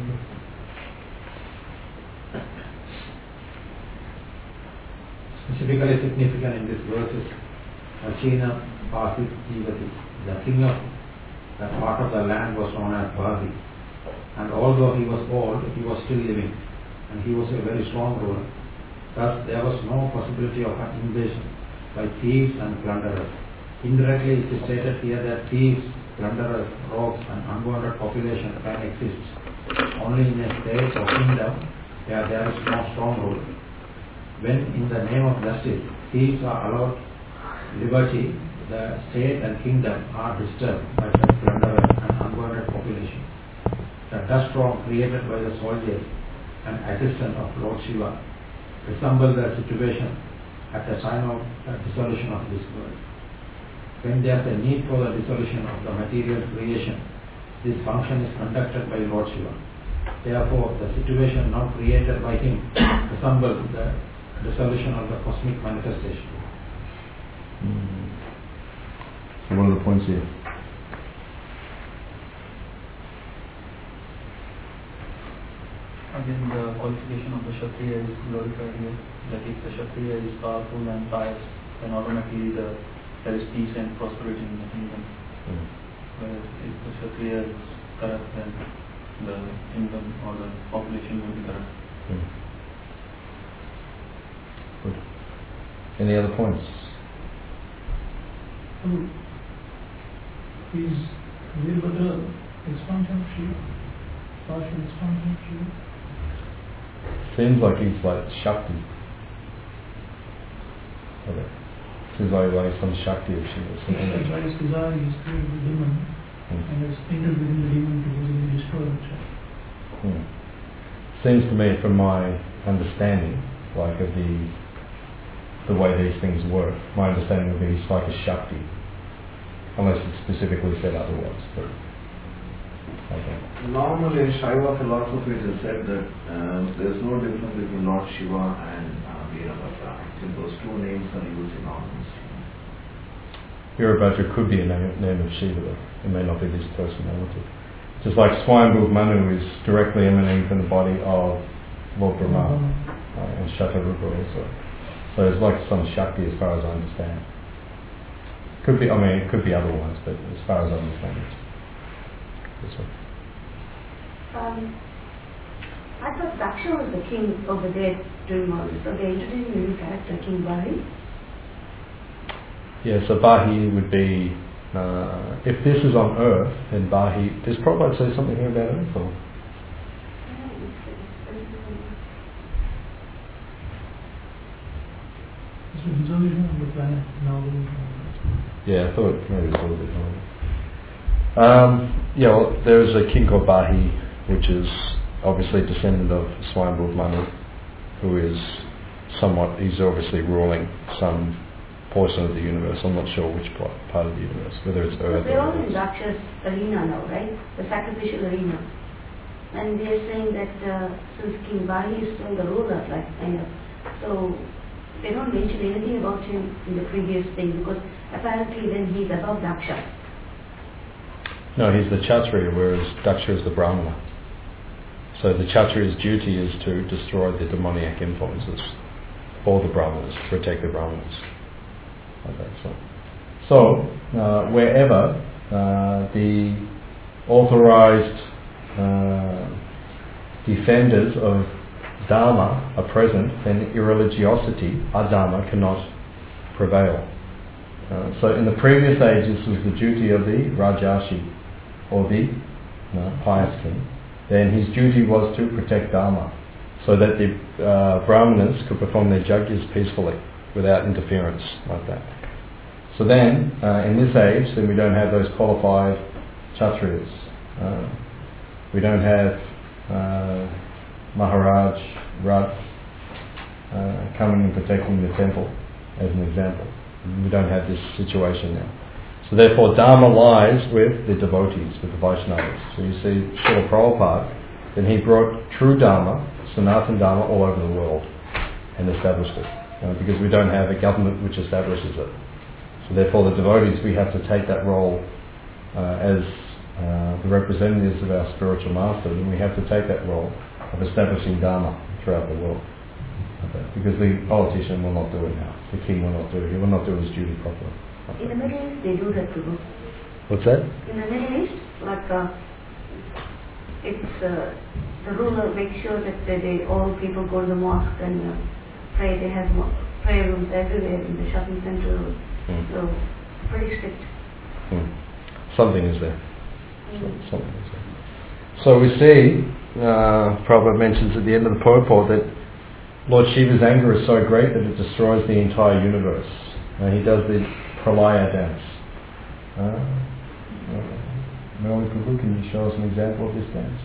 Specifically significant in this verse is Achina Bahi Jivati. The king of that part of the land was known as Bahi. And although he was old, he was still living. And he was a very strong ruler. Thus, there was no possibility of an invasion by thieves and plunderers. Indirectly, it is stated here that thieves, plunderers, rogues, and unwanted population can exist only in a state or kingdom where there is no strong ruler. When, in the name of justice, thieves are allowed liberty, the state and kingdom are disturbed by such plunderers and unwanted population. The dust storm created by the soldiers and assistant of Lord Shiva resemble the situation at the time of the dissolution of this world. When there is a need for the dissolution of the material creation, this function is conducted by Lord Shiva. Therefore, the situation now created by him resembles the dissolution of the cosmic manifestation. Mm. So what are the points here? Again, the qualification of the Kshatriya is glorified here. That if the Kshatriya is powerful and pious, then automatically the, there is peace and prosperity in the kingdom. Mm. Whereas if the Kshatriya is corrupt, then the kingdom or the population will be corrupt. Mm. Good. Any other points? Um, is Veerbhadra expansion of Shiva? Partial expansion of Shiva? Seems like he's like Shakti. Okay. Seems like, like some Shakti of Shiva. Some It's energy. like his desire is created the demon Mm. and has entered within the demon to basically destroy the child. Hmm. Seems to me, from my understanding, like of the the way these things work, my understanding would be it's like a Shakti, unless it's specifically said otherwise. But okay. Normally in Shaiva philosophy it is said that uh, there is no difference between Lord Shiva and uh, Veerbhadra. Actually, those two names are used synonymously. Veerbhadra could be a name, name of Shiva, though. It may not be this personality. Just like Swayambhu Manu is directly emanating from the body of Lord Brahma uh, and Shatarupa also. So it's like some Shakti as far as I understand. Could be, I mean, it could be otherwise, but as far as I understand it. This one. Um, I thought Daksha was the king over there during all this, so they introduced a new character, King Bahi. Yeah, so Bahi would be, uh, if this is on earth, then Bahi, does Prabhupada say something here about earth? Or? It's the dissolution of the planet now. Yeah, I thought maybe it was a little bit longer. Um, yeah, well, there is a king called Bahi, which is obviously descendant of Swayambhu Manu, who is somewhat, he's obviously ruling some portion of the universe. I'm not sure which part, part of the universe, whether it's Earth They're all or in Daksha's arena now, right? The sacrificial arena. And they're saying that uh, since King Bahi is still the ruler, like kind of, so they don't mention anything about him in the previous thing because apparently then he's above Daksha. No, he's the Kshatriya, whereas Daksha is the Brahmana. So the Kshatriya's duty is to destroy the demoniac influences for the Brahmanas, to protect the Brahmanas. Okay, so so uh, wherever uh, the authorized uh, defenders of Dharma are present, then irreligiosity, adharma, cannot prevail. Uh, so in the previous ages was the duty of the Rajarshi, or the no, pious king. Then his duty was to protect Dharma, so that the uh, Brahmanas could perform their yajnas peacefully, without interference like that. So then, uh, in this age, then we don't have those qualified Kshatriyas. Uh, we don't have uh, Maharaj, Rat, uh, coming and protecting the temple, as an example. We don't have this situation now. So therefore Dharma lies with the devotees, with the Vaishnavas. So you see Srila Prabhupada, then he brought true Dharma, Sanatana Dharma, all over the world and established it. Uh, because we don't have a government which establishes it. So therefore the devotees, we have to take that role uh, as uh, the representatives of our spiritual master, and we have to take that role of establishing Dharma throughout the world. Okay. Because the politician will not do it now. The king will not do it. He will not do his duty properly. Okay. In the Middle East, they do that too. What's that? In the Middle East, like uh, it's uh, the ruler makes sure that they, they all people go to the mosque and uh, pray. They have mo- prayer rooms everywhere in the shopping center. Mm. So pretty strict. Mm. Something is there. Mm. Something is there. So we see, uh, Prabhupada mentions at the end of the purport that Lord Shiva's anger is so great that it destroys the entire universe. Uh, he does the pralaya dance. Uh, uh, Melody Prabhu, can you show us an example of this dance?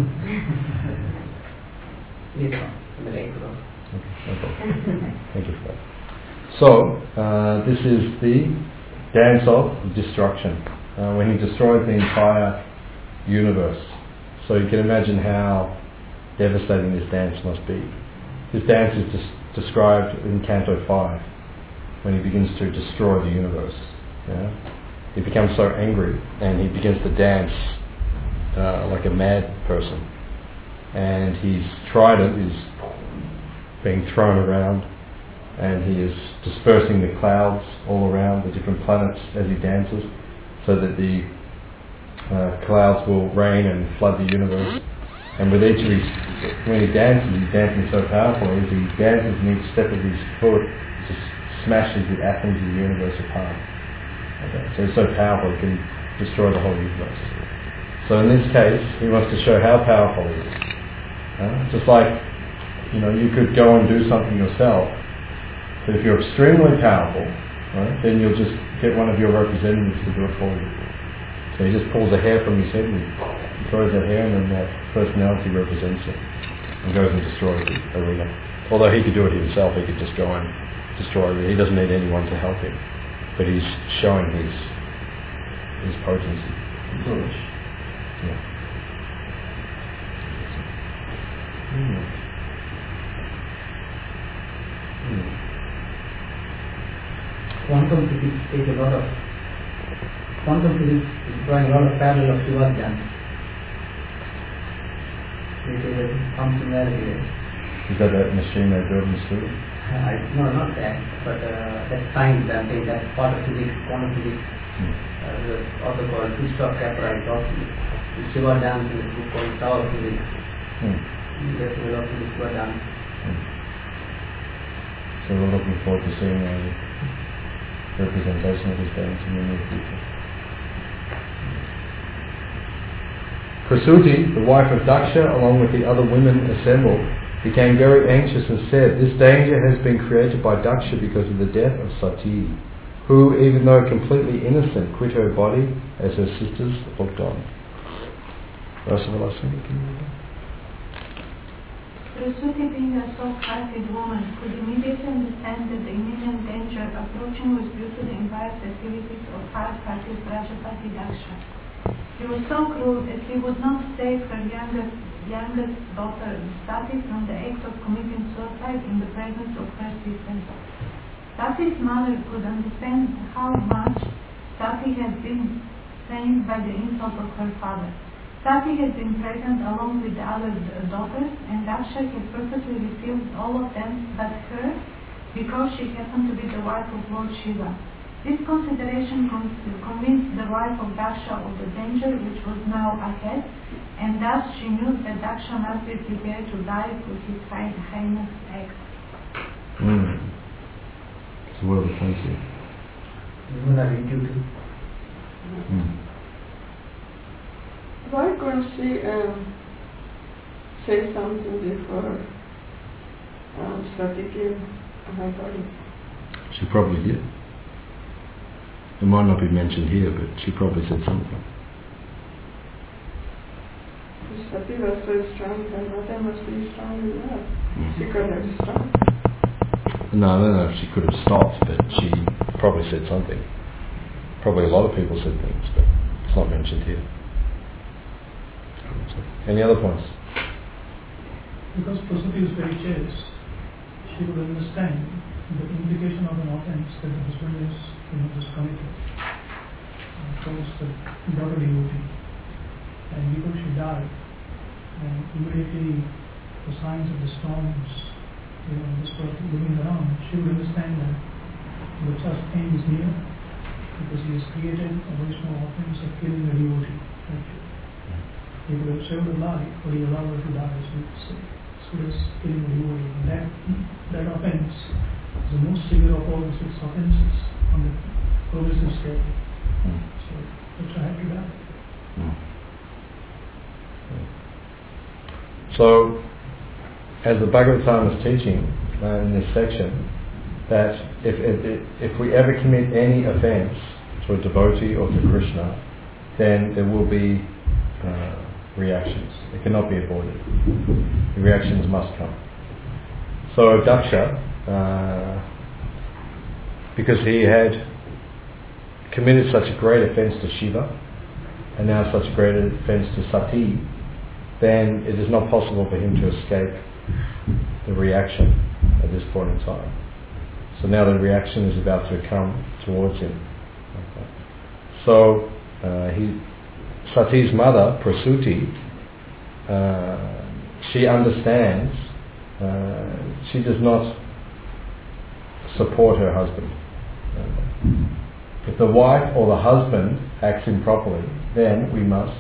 Yes, the late one. Okay, okay. Thank you for that. So, uh, this is the dance of destruction, uh, when he destroys the entire universe. So you can imagine how devastating this dance must be. This dance is des- described in Canto five, when he begins to destroy the universe. Yeah? He becomes so angry, and he begins to dance uh, like a mad person. And his trident is being thrown around, and he is dispersing the clouds all around the different planets as he dances, so that the uh, clouds will rain and flood the universe. And with each of his, when he dances, he's dancing so powerfully, as he dances in each step of his foot, it just smashes the atoms of the universe apart. Okay. So he's so powerful, he can destroy the whole universe. So in this case, he wants to show how powerful he is. Uh, just like, you know, you could go and do something yourself, but if you're extremely powerful, right, then you'll just get one of your representatives to do it for you. So he just pulls a hair from his head and throws that hair, and then that personality represents it and goes and destroys the arena. Although he could do it himself, he could just go and destroy it. He doesn't need anyone to help him, but he's showing his his potency. Foolish. Yeah. Mm. Mm. Quantum physics takes a lot of quantum physics is drawing a lot of parallel of Shiva's dance. It is a some similarity there. Is that that machine they built in the studio? I, no, not that, but uh, that science, I think that's part of physics, quantum physics. Mm. Uh, the author called Christoph Capra talks Shiva dance in his book called Tower of Physics. Mm. He has developed the Shiva dance. Mm. So we're looking forward to seeing a representation of this dance in the near future. Prasuti, the wife of Daksha, along with the other women assembled, became very anxious and said, "This danger has been created by Daksha because of the death of Sati, who, even though completely innocent, quit her body as her sisters looked on." Prasuti, being a soft-hearted woman, could immediately understand that the imminent danger approaching was due to the impious activities of hard-hearted Prajapati Daksha. He was so cruel that he would not save her youngest, youngest daughter Sati from the act of committing suicide in the presence of her sisters. Sati's mother could understand how much Sati had been pained by the insult of her father. Sati had been present along with the other daughters, and Daksha had purposely refused all of them but her because she happened to be the wife of Lord Shiva. This consideration convinced the wife of Daksha of the danger which was now ahead, and thus she knew that Daksha must be prepared to die for his heinous act. Mm. It's a word of thank you. Women are intuitive. Mm. Why couldn't she um, say something before um, Sati came her body? She probably did. It might not be mentioned here, but she probably said something. If Sati was so strong, then Mother must be strong as well. Mm. She could have stopped. No, I don't know if she could have stopped, but she probably said something. Probably a lot of people said things, but it's not mentioned here. Any other points? Because Prasati is very chaste, she would understand the implication of an offense that the husband is, you know, just committed uh, towards the daughter devotee. And before she died, and immediately the signs of the storms, you know, just were moving around, she would understand that the just end is near, because he has created a Vaishnava offense of killing a devotee. Actually. He could have saved her life, but he allowed her to die, so it's so it's killing a devotee. And that, that offense is the most severe of all the six offenses on the progressive scale. Mm. So that's why I had to die. Mm. So, as the Bhagavatam is teaching uh, in this section, that if, if if we ever commit any offence to a devotee or to Krishna, then there will be uh, reactions. It cannot be avoided. The reactions must come. So Daksha, uh, because he had committed such a great offence to Shiva, and now such a great offence to Sati, then it is not possible for him to escape the reaction at this point in time. So now the reaction is about to come towards him. Okay. So uh, he, Sati's mother, Prasuti, uh, she understands, uh, she does not support her husband. Uh, if the wife or the husband acts improperly, then we must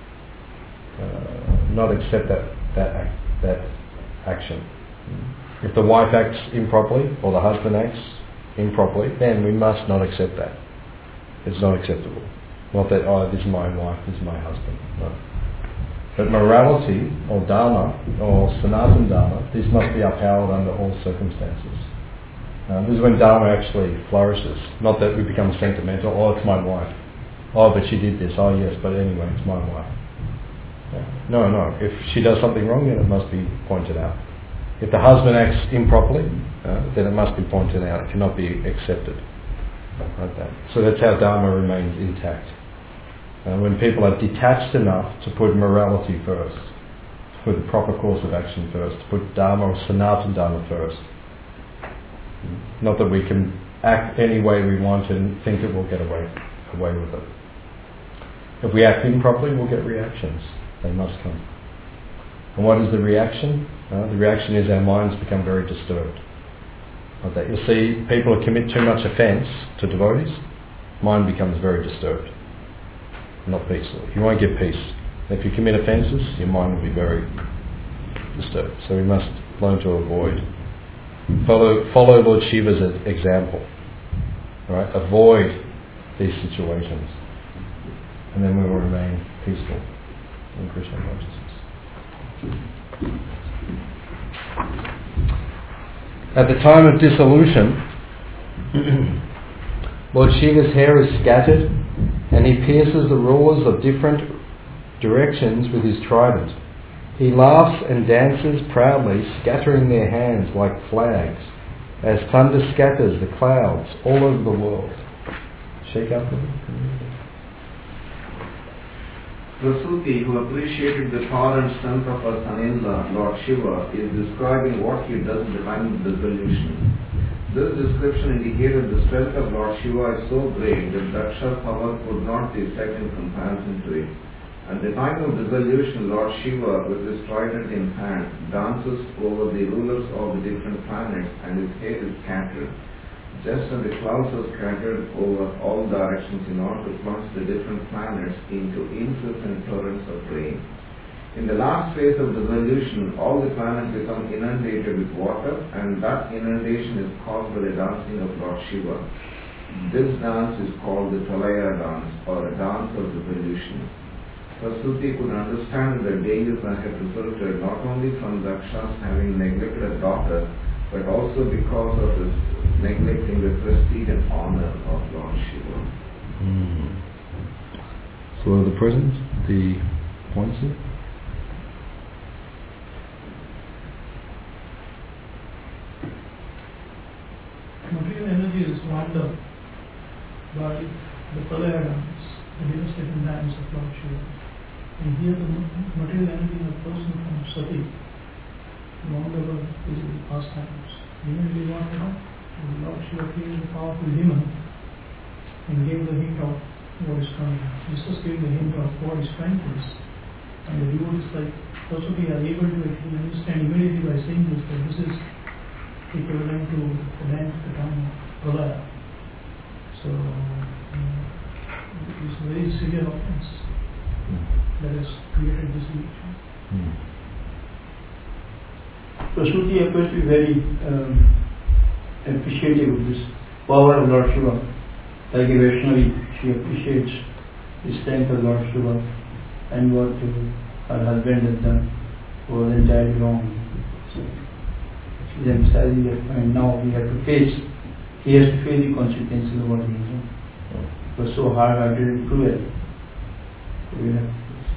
uh, not accept that that act, that action. If the wife acts improperly or the husband acts improperly, then we must not accept that. It's not acceptable. Not that, oh, this is my wife, this is my husband. No. But morality or dharma or sanatana dharma, this must be upheld under all circumstances. Uh, this is when dharma actually flourishes. Not that we become sentimental, oh, it's my wife. Oh, but she did this. Oh, yes, but anyway, it's my wife. Yeah. No, no. If she does something wrong, then it must be pointed out. If the husband acts improperly, uh, then it must be pointed out. It cannot be accepted. Like that. So that's how dharma remains intact. Uh, when people are detached enough to put morality first, to put the proper course of action first, to put dharma or sanatana dharma first. Not that we can act any way we want and think that we'll get away, away with it. If we act improperly, we'll get reactions. They must come. And what is the reaction? Uh, the reaction is our minds become very disturbed. Like that. You'll see people who commit too much offence to devotees, mind becomes very disturbed, not peaceful. You won't get peace. If you commit offences, your mind will be very disturbed. So we must learn to avoid. Follow, follow Lord Shiva's example. Right? Avoid these situations, and then we will remain peaceful in Krishna consciousness. At the time of dissolution, Lord Shiva's hair is scattered and he pierces the rulers of different directions with his trident. He laughs and dances proudly, scattering their hands like flags, as thunder scatters the clouds all over the world. Shake up with it. Prasuti, who appreciated the tolerant strength of her son-in-law, Lord Shiva, is describing what he does at the time of dissolution. This description indicated the strength of Lord Shiva is so great that Daksha's power could not be set in comparison to it. At the time of dissolution, Lord Shiva, with his trident in hand, dances over the rulers of the different planets, and his hair is scattered, just as the clouds are scattered over all directions in order to plunge the different planets into incessant torrents of rain. In the last phase of dissolution, all the planets become inundated with water, and that inundation is caused by the dancing of Lord Shiva. This dance is called the Pralaya dance, or a dance of the pollution. Prasuti could understand the dangers that had resulted not only from Daksha's having neglected a daughter, but also because of his neglecting the prestige and honor of Lord Shiva. Mm. So are the present the points here? Material energy is wound up by the Pralaya dance, the devastating dance of Lord Shiva. And here the material energy in a person from Sati, wound over physical pastimes. Immediately wound up, and Lord Shiva created a powerful demon and gave the hint of what is coming. This just gave the hint of what his strength is. And the devotees like Prasuti are able to actually understand immediately by saying this that this is equivalent to the dance at the time of Pralaya. So, um, it's a very severe offense Mm. that has created this illusion. Mm. Prasuti appears to be very um, appreciative of this power of Lord Shiva. Like a Vaishnavi, she appreciates the strength of Lord Shiva and what uh, her husband has done was entirely wrong. So she's emphasizing that and now we have to face, he has to face the consequences of what he has done. It was so hard-hearted and cruel. So we have to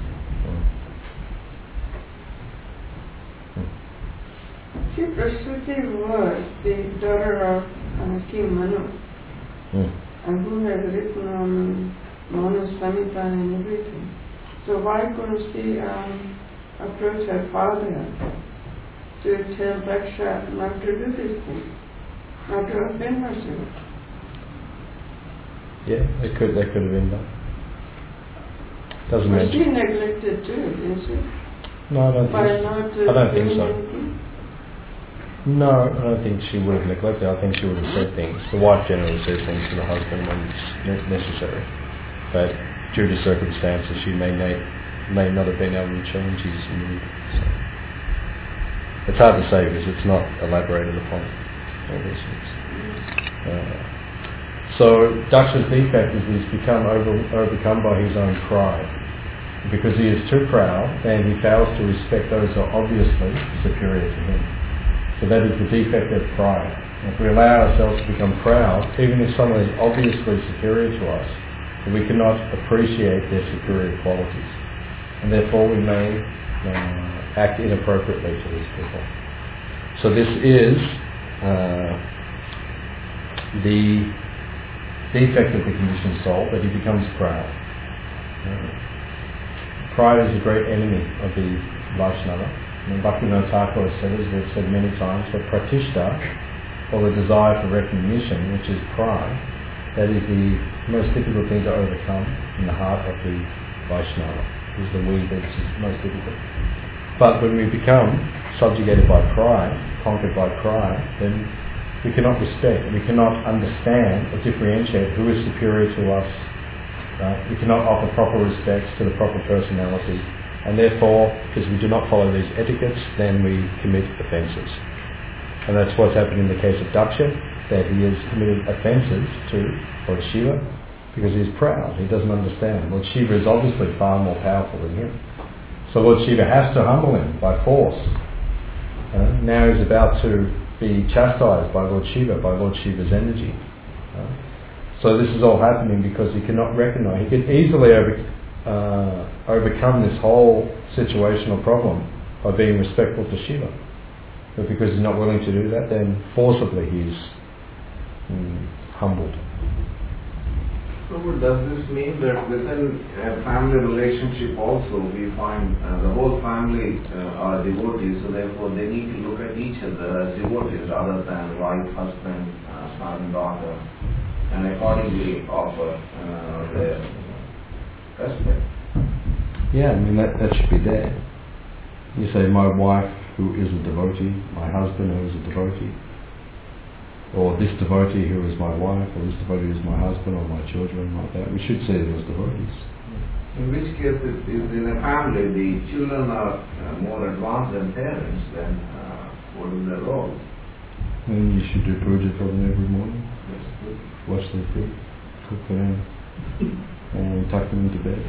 See, Prasuti was the daughter of uh, King Manu, Mm. and who had written on Manu Samhita and everything. So why couldn't she um, approach her father to tell Daksha not to do this thing, not to offend herself? Yeah, they could. They could have been done. Doesn't But mention. she neglected too, didn't she? No, I don't By think. not So. uh, I don't think doing so. anything? No, I don't think she would have neglected. I think she would have said things. The wife generally says things to the husband when it's ne- necessary, but due to circumstances, she may may, may not have been able to change his mood. So. It's hard to say because it's not elaborated upon. All these things. Uh, so Daksha's defect is he's become over, overcome by his own pride. Because he is too proud, then he fails to respect those who are obviously superior to him. So that is the defect of pride. If we allow ourselves to become proud, even if someone is obviously superior to us, we cannot appreciate their superior qualities. And therefore we may uh, act inappropriately to these people. So this is uh, the defect of the conditioned soul, that he becomes proud. Uh, pride is a great enemy of the Vaishnava. And Bhaktivinoda Thakur has said, as we've said many times, that pratishta, or the desire for recognition, which is pride, that is the most difficult thing to overcome in the heart of the Vaishnava. It is the we that is most difficult. But when we become subjugated by pride, conquered by pride, then we cannot respect, we cannot understand or differentiate who is superior to us. Right? We cannot offer proper respects to the proper personality. And therefore, because we do not follow these etiquettes, then we commit offences. And that's what's happened in the case of Daksha, that he has committed offences to Lord Shiva because he's proud, he doesn't understand. Lord Shiva is obviously far more powerful than him. So Lord Shiva has to humble him by force. Uh, now he's about to be chastised by Lord Shiva, by Lord Shiva's energy. Uh, so this is all happening because he cannot recognise, he can easily over, uh, overcome this whole situational problem by being respectful to Shiva. But because he's not willing to do that, then forcibly he's mm, humbled. So does this mean that within a family relationship also we find uh, the whole family uh, are devotees, so therefore they need to look at each other as devotees rather than wife, husband, uh, son, daughter, and accordingly offer uh, their respect? Yeah, I mean that, that should be there. You say, my wife who is a devotee, my husband who is a devotee, or this devotee who is my wife, or this devotee who is my husband, or my children, like that. We should see them as devotees. In which case, it is in a family, the children are uh, more advanced than parents, then uh, what is their role? And you should do puja for them every morning. Wash their feet, cook for them, and tuck them into bed.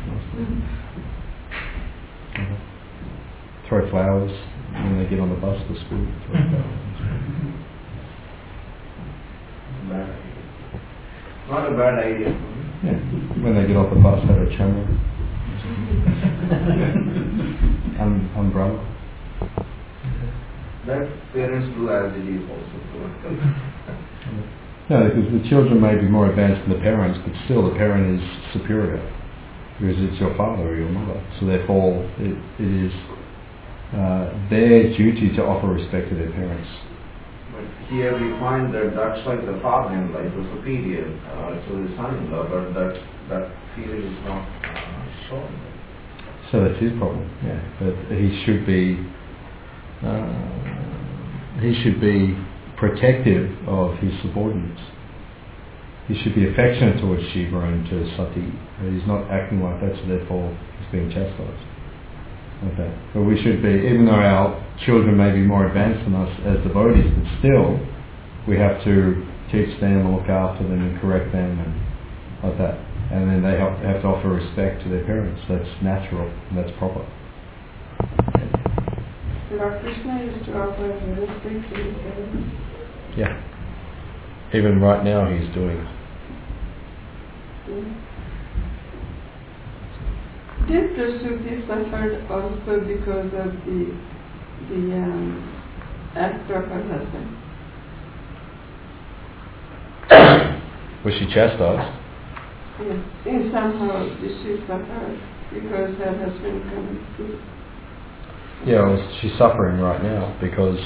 Okay. Throw flowers when they get on the bus to school. Throw flowers. Bad idea. Not a bad idea. Yeah. When they get off the bus, have a chamra. um, umbrella. That parents do as it is also. No, because the children may be more advanced than the parents, but still the parent is superior, because it's your father or your mother. So therefore, it, it is uh, their duty to offer respect to their parents. But here we find that Daksha is the father-in-law, is the superior uh, to the son-in-law, but that that feeling is not uh, shown. So that's his problem. Yeah, but he should be uh, he should be protective of his subordinates. He should be affectionate towards Shiva and to Sati. He's not acting like that, so therefore he's being chastised. Okay. But we should be, even though our children may be more advanced than us as devotees, but still we have to teach them, look after them and correct them and like that. And then they have, have to offer respect to their parents. That's natural and that's proper. Lord Krishna used to offer respect to his parents. Yeah. Even right now he's doing it. Yeah. Did Prasuti suffered also because of the the um, act of her husband? Was she chastised? Yes. In somehow she suffered because her husband comes to. Yeah, well, she's suffering right now because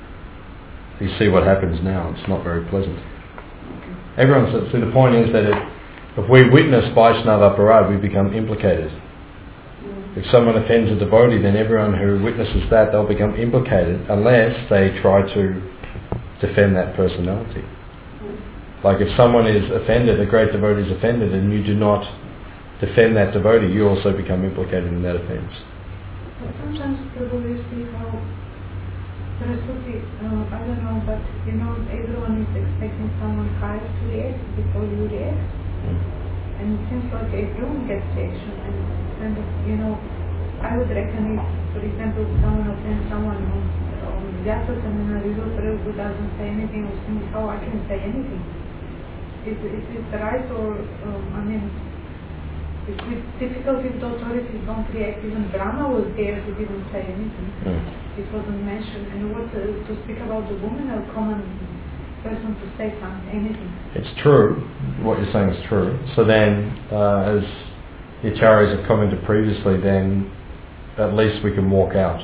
you see what happens now. It's not very pleasant. Okay. Everyone says, see the point is that if, if we witness Vaishnava Aparad, we become implicated. Mm. If someone offends a devotee, then everyone who witnesses that, they'll become implicated unless they try to defend that personality. Mm. Like if someone is offended, a great devotee is offended, and you do not defend that devotee, you also become implicated in that offence. But sometimes people will see how Prasuti, uh, I don't know, but you know, everyone is expecting someone higher to react before you react. Mm. And it seems like everyone gets reaction. And kind of, you know, I would reckon if, for example, someone offends someone on Vyasasana and a result who doesn't say anything, or thinks, how I can say anything. Is, is it right or, um, I mean, it's with difficulty the authorities don't react. Even Brahma was there, he didn't say anything. Mm. It wasn't mentioned. And what uh, to speak about the woman, a common person to say something, anything. It's true. What you're saying is true. So then, uh, as the acharyas have commented previously, then at least we can walk out.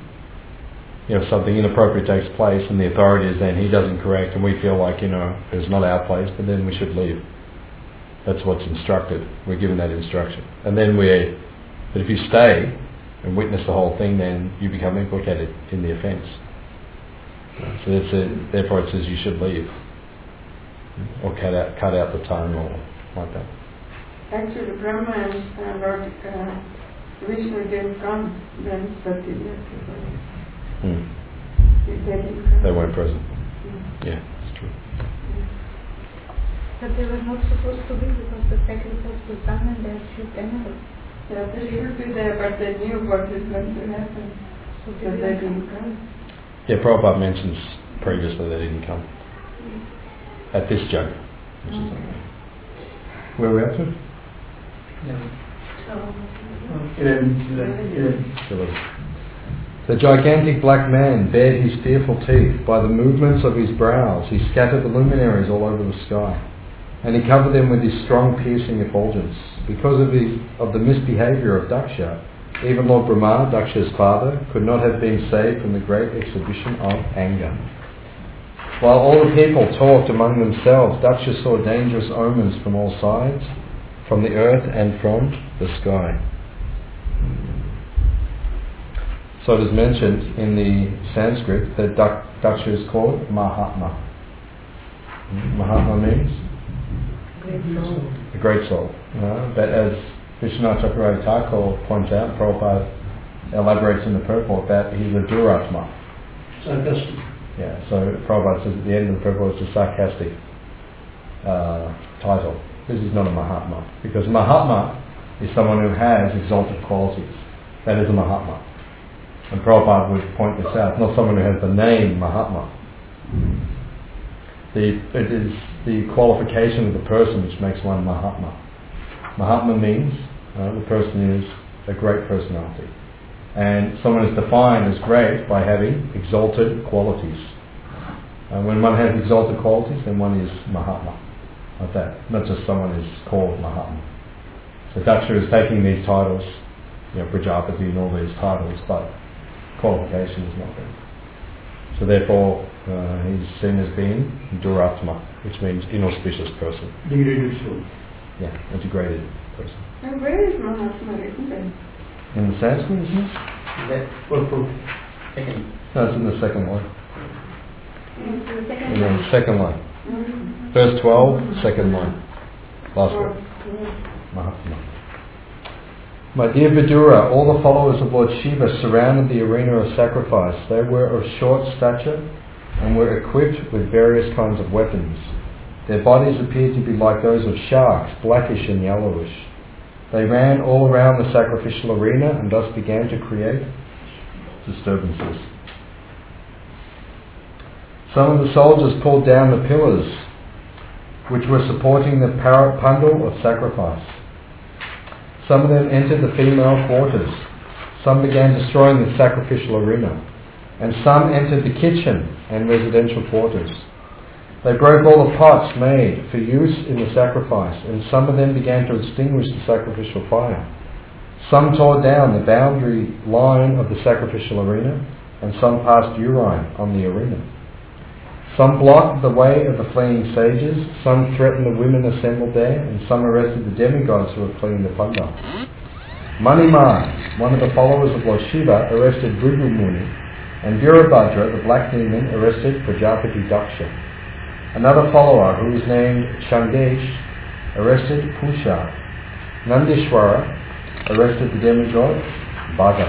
You know, something inappropriate takes place and the authority is then, he doesn't correct, and we feel like, you know, it's not our place, but then we should leave. That's what's instructed. We're given that instruction. And then we, but if you stay and witness the whole thing, then you become implicated in the offence. So that's a, therefore it says you should leave. Or cut out, cut out the tongue or like that. Actually, Brahma and uh, Lord uh, Vishnu didn't come when Sati left. Hmm. They didn't come. They weren't present. Mm. Yeah, it's true. But they were not supposed to be because the sacrifice was done and they achieved animals. Yeah, they should be there, but they knew what is going to happen. So So they didn't come. Yeah, Prabhupada mentions previously they didn't come. At this juncture. Which is okay. Where are we up to? The gigantic black man bared his fearful teeth. By the movements of his brows he scattered the luminaries all over the sky, and he covered them with his strong piercing effulgence. Because of, his, of the misbehaviour of Daksha, even Lord Brahma, Daksha's father, could not have been saved from the great exhibition of anger. While all the people talked among themselves, Daksha saw dangerous omens from all sides, from the earth and from the sky. So it is mentioned in the Sanskrit that Daksha is called Mahatma. Mahatma means? Great soul. A great soul. Uh, but as Vishwanath Chakravarti Thakur points out, Prabhupada elaborates in the purport that he's a Duratma. Sarcastic. Yeah, so Prabhupada says at the end of the purport it's a sarcastic uh, title. This is not a Mahatma, because Mahatma is someone who has exalted qualities. That is a Mahatma. And Prabhupada would point this out, not someone who has the name Mahatma. The, it is the qualification of the person which makes one Mahatma. Mahatma means uh, the person is a great personality. And someone is defined as great by having exalted qualities. And when one has exalted qualities, then one is Mahatma. Like that. Not just someone is called Mahatma. So Daksha is taking these titles, you know, Prajapati and all these titles, but qualification is not there. So therefore, uh, he's seen as being Duratma, which means inauspicious person. Degraded soul. Yeah, a degraded person. And where is Mahatma written? In the Sanskrit, isn't it? Is that for proof? Second. No, it's in the second one. Yes, the second In the one. second line. Mm-hmm. Verse twelve, second line. Last word. Mm-hmm. Mahatma. My dear Vidura, all the followers of Lord Shiva surrounded the arena of sacrifice. They were of short stature and were equipped with various kinds of weapons. Their bodies appeared to be like those of sharks, blackish and yellowish. They ran all around the sacrificial arena and thus began to create disturbances. Some of the soldiers pulled down the pillars which were supporting the par- pandal of sacrifice. Some of them entered the female quarters. Some began destroying the sacrificial arena. And some entered the kitchen and residential quarters. They broke all the pots made for use in the sacrifice, and some of them began to extinguish the sacrificial fire. Some tore down the boundary line of the sacrificial arena, and some passed urine on the arena. Some blocked the way of the fleeing sages, some threatened the women assembled there, and some arrested the demigods who were fleeing the pandal. Manimar, one of the followers of Lord Shiva, arrested Bhrigu Muni, and Virabhadra, the black demon, arrested Prajapati Daksha. Another follower, who was named Shandesh, arrested Pusha. Nandishwara arrested the demigod Bhaga.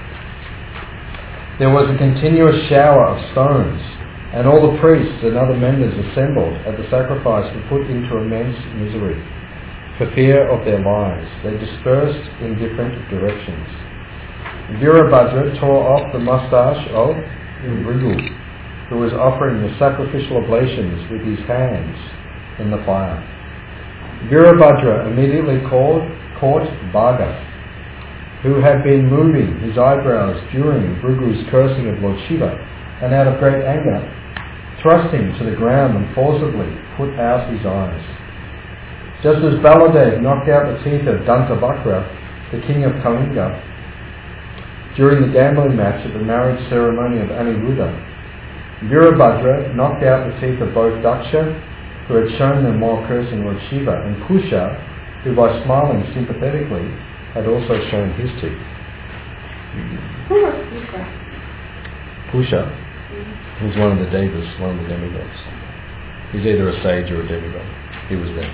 There was a continuous shower of stones, and all the priests and other members assembled at the sacrifice were put into immense misery for fear of their lives. They dispersed in different directions. Virabhadra tore off the moustache of Bhrigu, who was offering the sacrificial oblations with his hands in the fire. Virabhadra immediately called, caught Bhaga, who had been moving his eyebrows during Bhrigu's cursing of Lord Shiva, and out of great anger, thrust him to the ground and forcibly put out his eyes. Just as Baladev knocked out the teeth of Dantavakra, the king of Kalinga, during the gambling match at the marriage ceremony of Aniruddha, Virabhadra knocked out the teeth of both Daksha, who had shown them while cursing Lord Shiva, and Pusha, who by smiling sympathetically had also shown his teeth. Who was Pusha? Pusha is one of the devas, one of the demigods. He's either a sage or a demigod. He was there.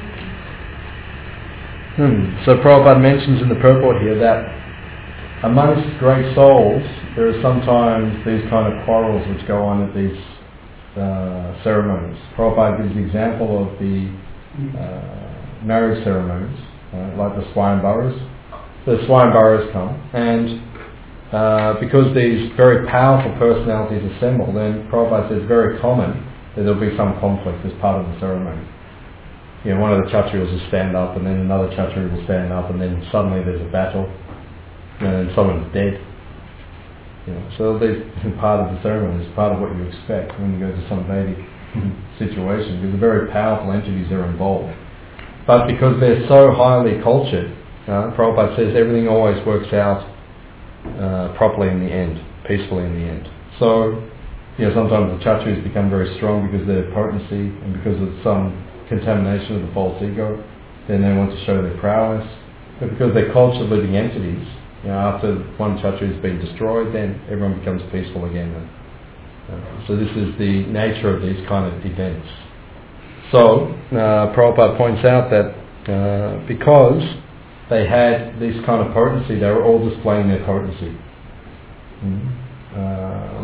Hmm. So Prabhupada mentions in the purport here that amongst great souls, there are sometimes these kind of quarrels which go on at these uh, ceremonies. Prabhupada gives the example of the uh, marriage ceremonies, uh, like the Swayamvaras. The Swayamvaras come, and uh, because these very powerful personalities assemble, then Prabhupada says it's very common that there'll be some conflict as part of the ceremony. You know, one of the Kshatriyas will stand up, and then another Kshatriya will stand up, and then suddenly there's a battle, and then someone's dead. You know, so this part of the ceremony is part of what you expect when you go to some Vedic situation, because the very powerful entities are involved. But because they're so highly cultured, uh, Prabhupada says everything always works out uh, properly in the end, peacefully in the end. So, you know, sometimes the Kshatriyas become very strong because of their potency and because of some contamination of the false ego. Then they want to show their prowess. But because they're cultured living entities, you know, after one Kshatriya has been destroyed, then everyone becomes peaceful again. And, uh, so this is the nature of these kind of events. So, uh, Prabhupada points out that uh, because they had this kind of potency, they were all displaying their potency. Mm. Uh,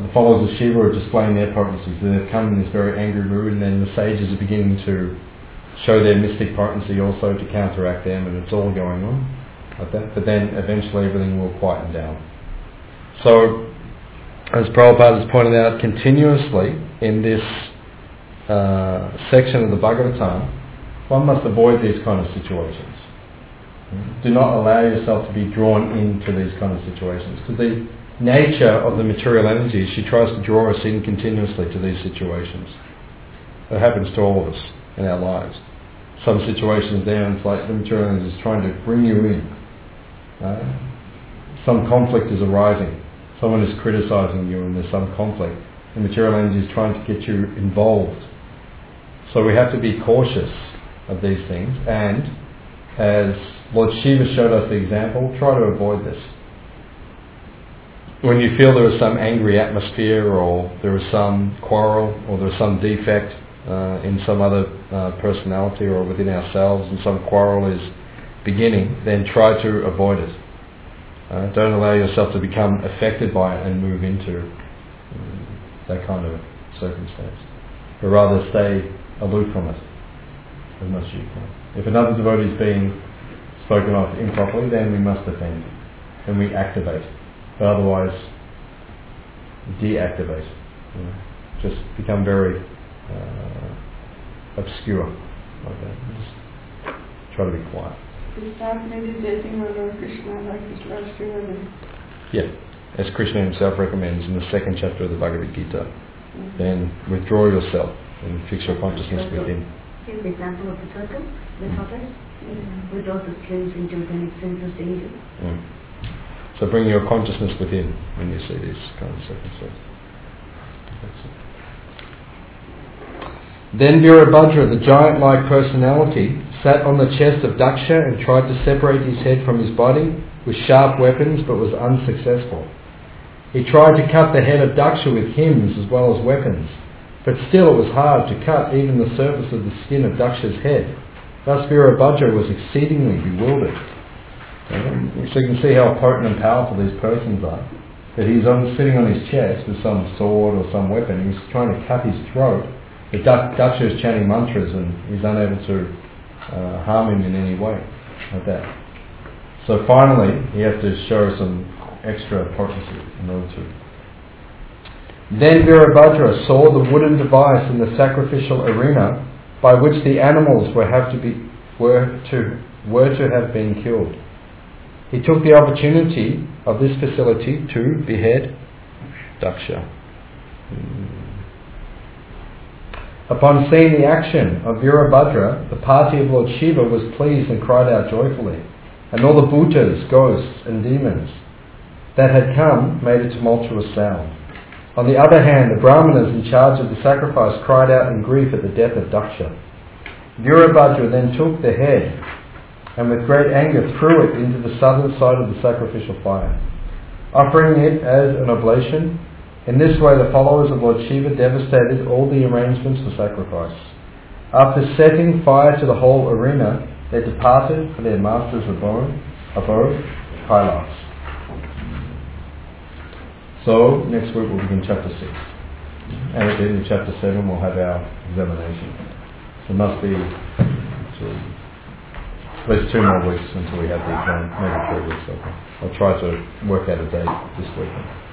the followers of Shiva are displaying their potency. So they've come in this very angry mood, and then the sages are beginning to show their mystic potency also to counteract them, and it's all going on like that. But then eventually everything will quieten down. So, as Prabhupada has pointed out continuously in this uh, section of the Bhagavatam, one must avoid these kind of situations. Do not allow yourself to be drawn into these kind of situations, because the nature of the material energy is she tries to draw us in continuously to these situations. It happens to all of us in our lives. Some situations there, and it's like the material energy is trying to bring you in. Uh, some conflict is arising. Someone is criticizing you and there's some conflict. The material energy is trying to get you involved. So we have to be cautious of these things, and as Lord Shiva showed us the example, try to avoid this. When you feel there is some angry atmosphere, or there is some quarrel, or there is some defect uh, in some other uh, personality or within ourselves, and some quarrel is beginning, then try to avoid it. Uh, don't allow yourself to become affected by it and move into um, that kind of circumstance. But rather stay aloof from it as much as you can. If another devotee is being spoken of improperly, then we must defend. Then we activate. But otherwise, deactivate. You know, just become very uh, obscure like that. Just try to be quiet. We start meditating on Lord Krishna like this Lord Shiva did. Yeah, as Krishna himself recommends in the second chapter of the Bhagavad Gita. Mm-hmm. Then withdraw yourself and fix your consciousness within. Here's the example of the circle, the tortoise. Mm-hmm. Withdraw the skills into the sense of danger. Mm. So bring your consciousness within when you see these kind of circumstances. Then Virabhadra, the giant-like personality, sat on the chest of Daksha and tried to separate his head from his body with sharp weapons, but was unsuccessful. He tried to cut the head of Daksha with hymns as well as weapons, but still it was hard to cut even the surface of the skin of Daksha's head. Thus Virabhadra was exceedingly bewildered. So you can see how potent and powerful these persons are. That he's on, sitting on his chest with some sword or some weapon, he's trying to cut his throat. The Daksha is chanting mantras and he's unable to uh, harm him in any way like that. So finally he has to show some extra potency in order to. Then Virabhadra saw the wooden device in the sacrificial arena by which the animals were have to be were to were to have been killed. He took the opportunity of this facility to behead Daksha. Upon seeing the action of Virabhadra, the party of Lord Shiva was pleased and cried out joyfully, and all the bhutas, ghosts and demons that had come made a tumultuous sound. On the other hand, the brahmanas in charge of the sacrifice cried out in grief at the death of Daksha. Virabhadra then took the head and with great anger threw it into the southern side of the sacrificial fire, offering it as an oblation. In this way the followers of Lord Shiva devastated all the arrangements for sacrifice. After setting fire to the whole arena, they departed for their master's abode, abode Kailas. So next week we'll begin chapter six. And at the end of chapter seven we'll have our examination. So it must be so at least two more weeks until we have the exam, maybe three weeks. Okay. I'll try to work out a date this week.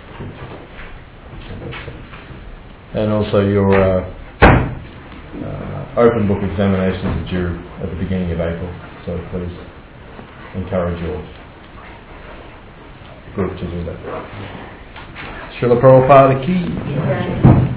And also your uh, uh, open book examinations are due at the beginning of April, so please encourage your group to do that. Srila Prabhupada ki.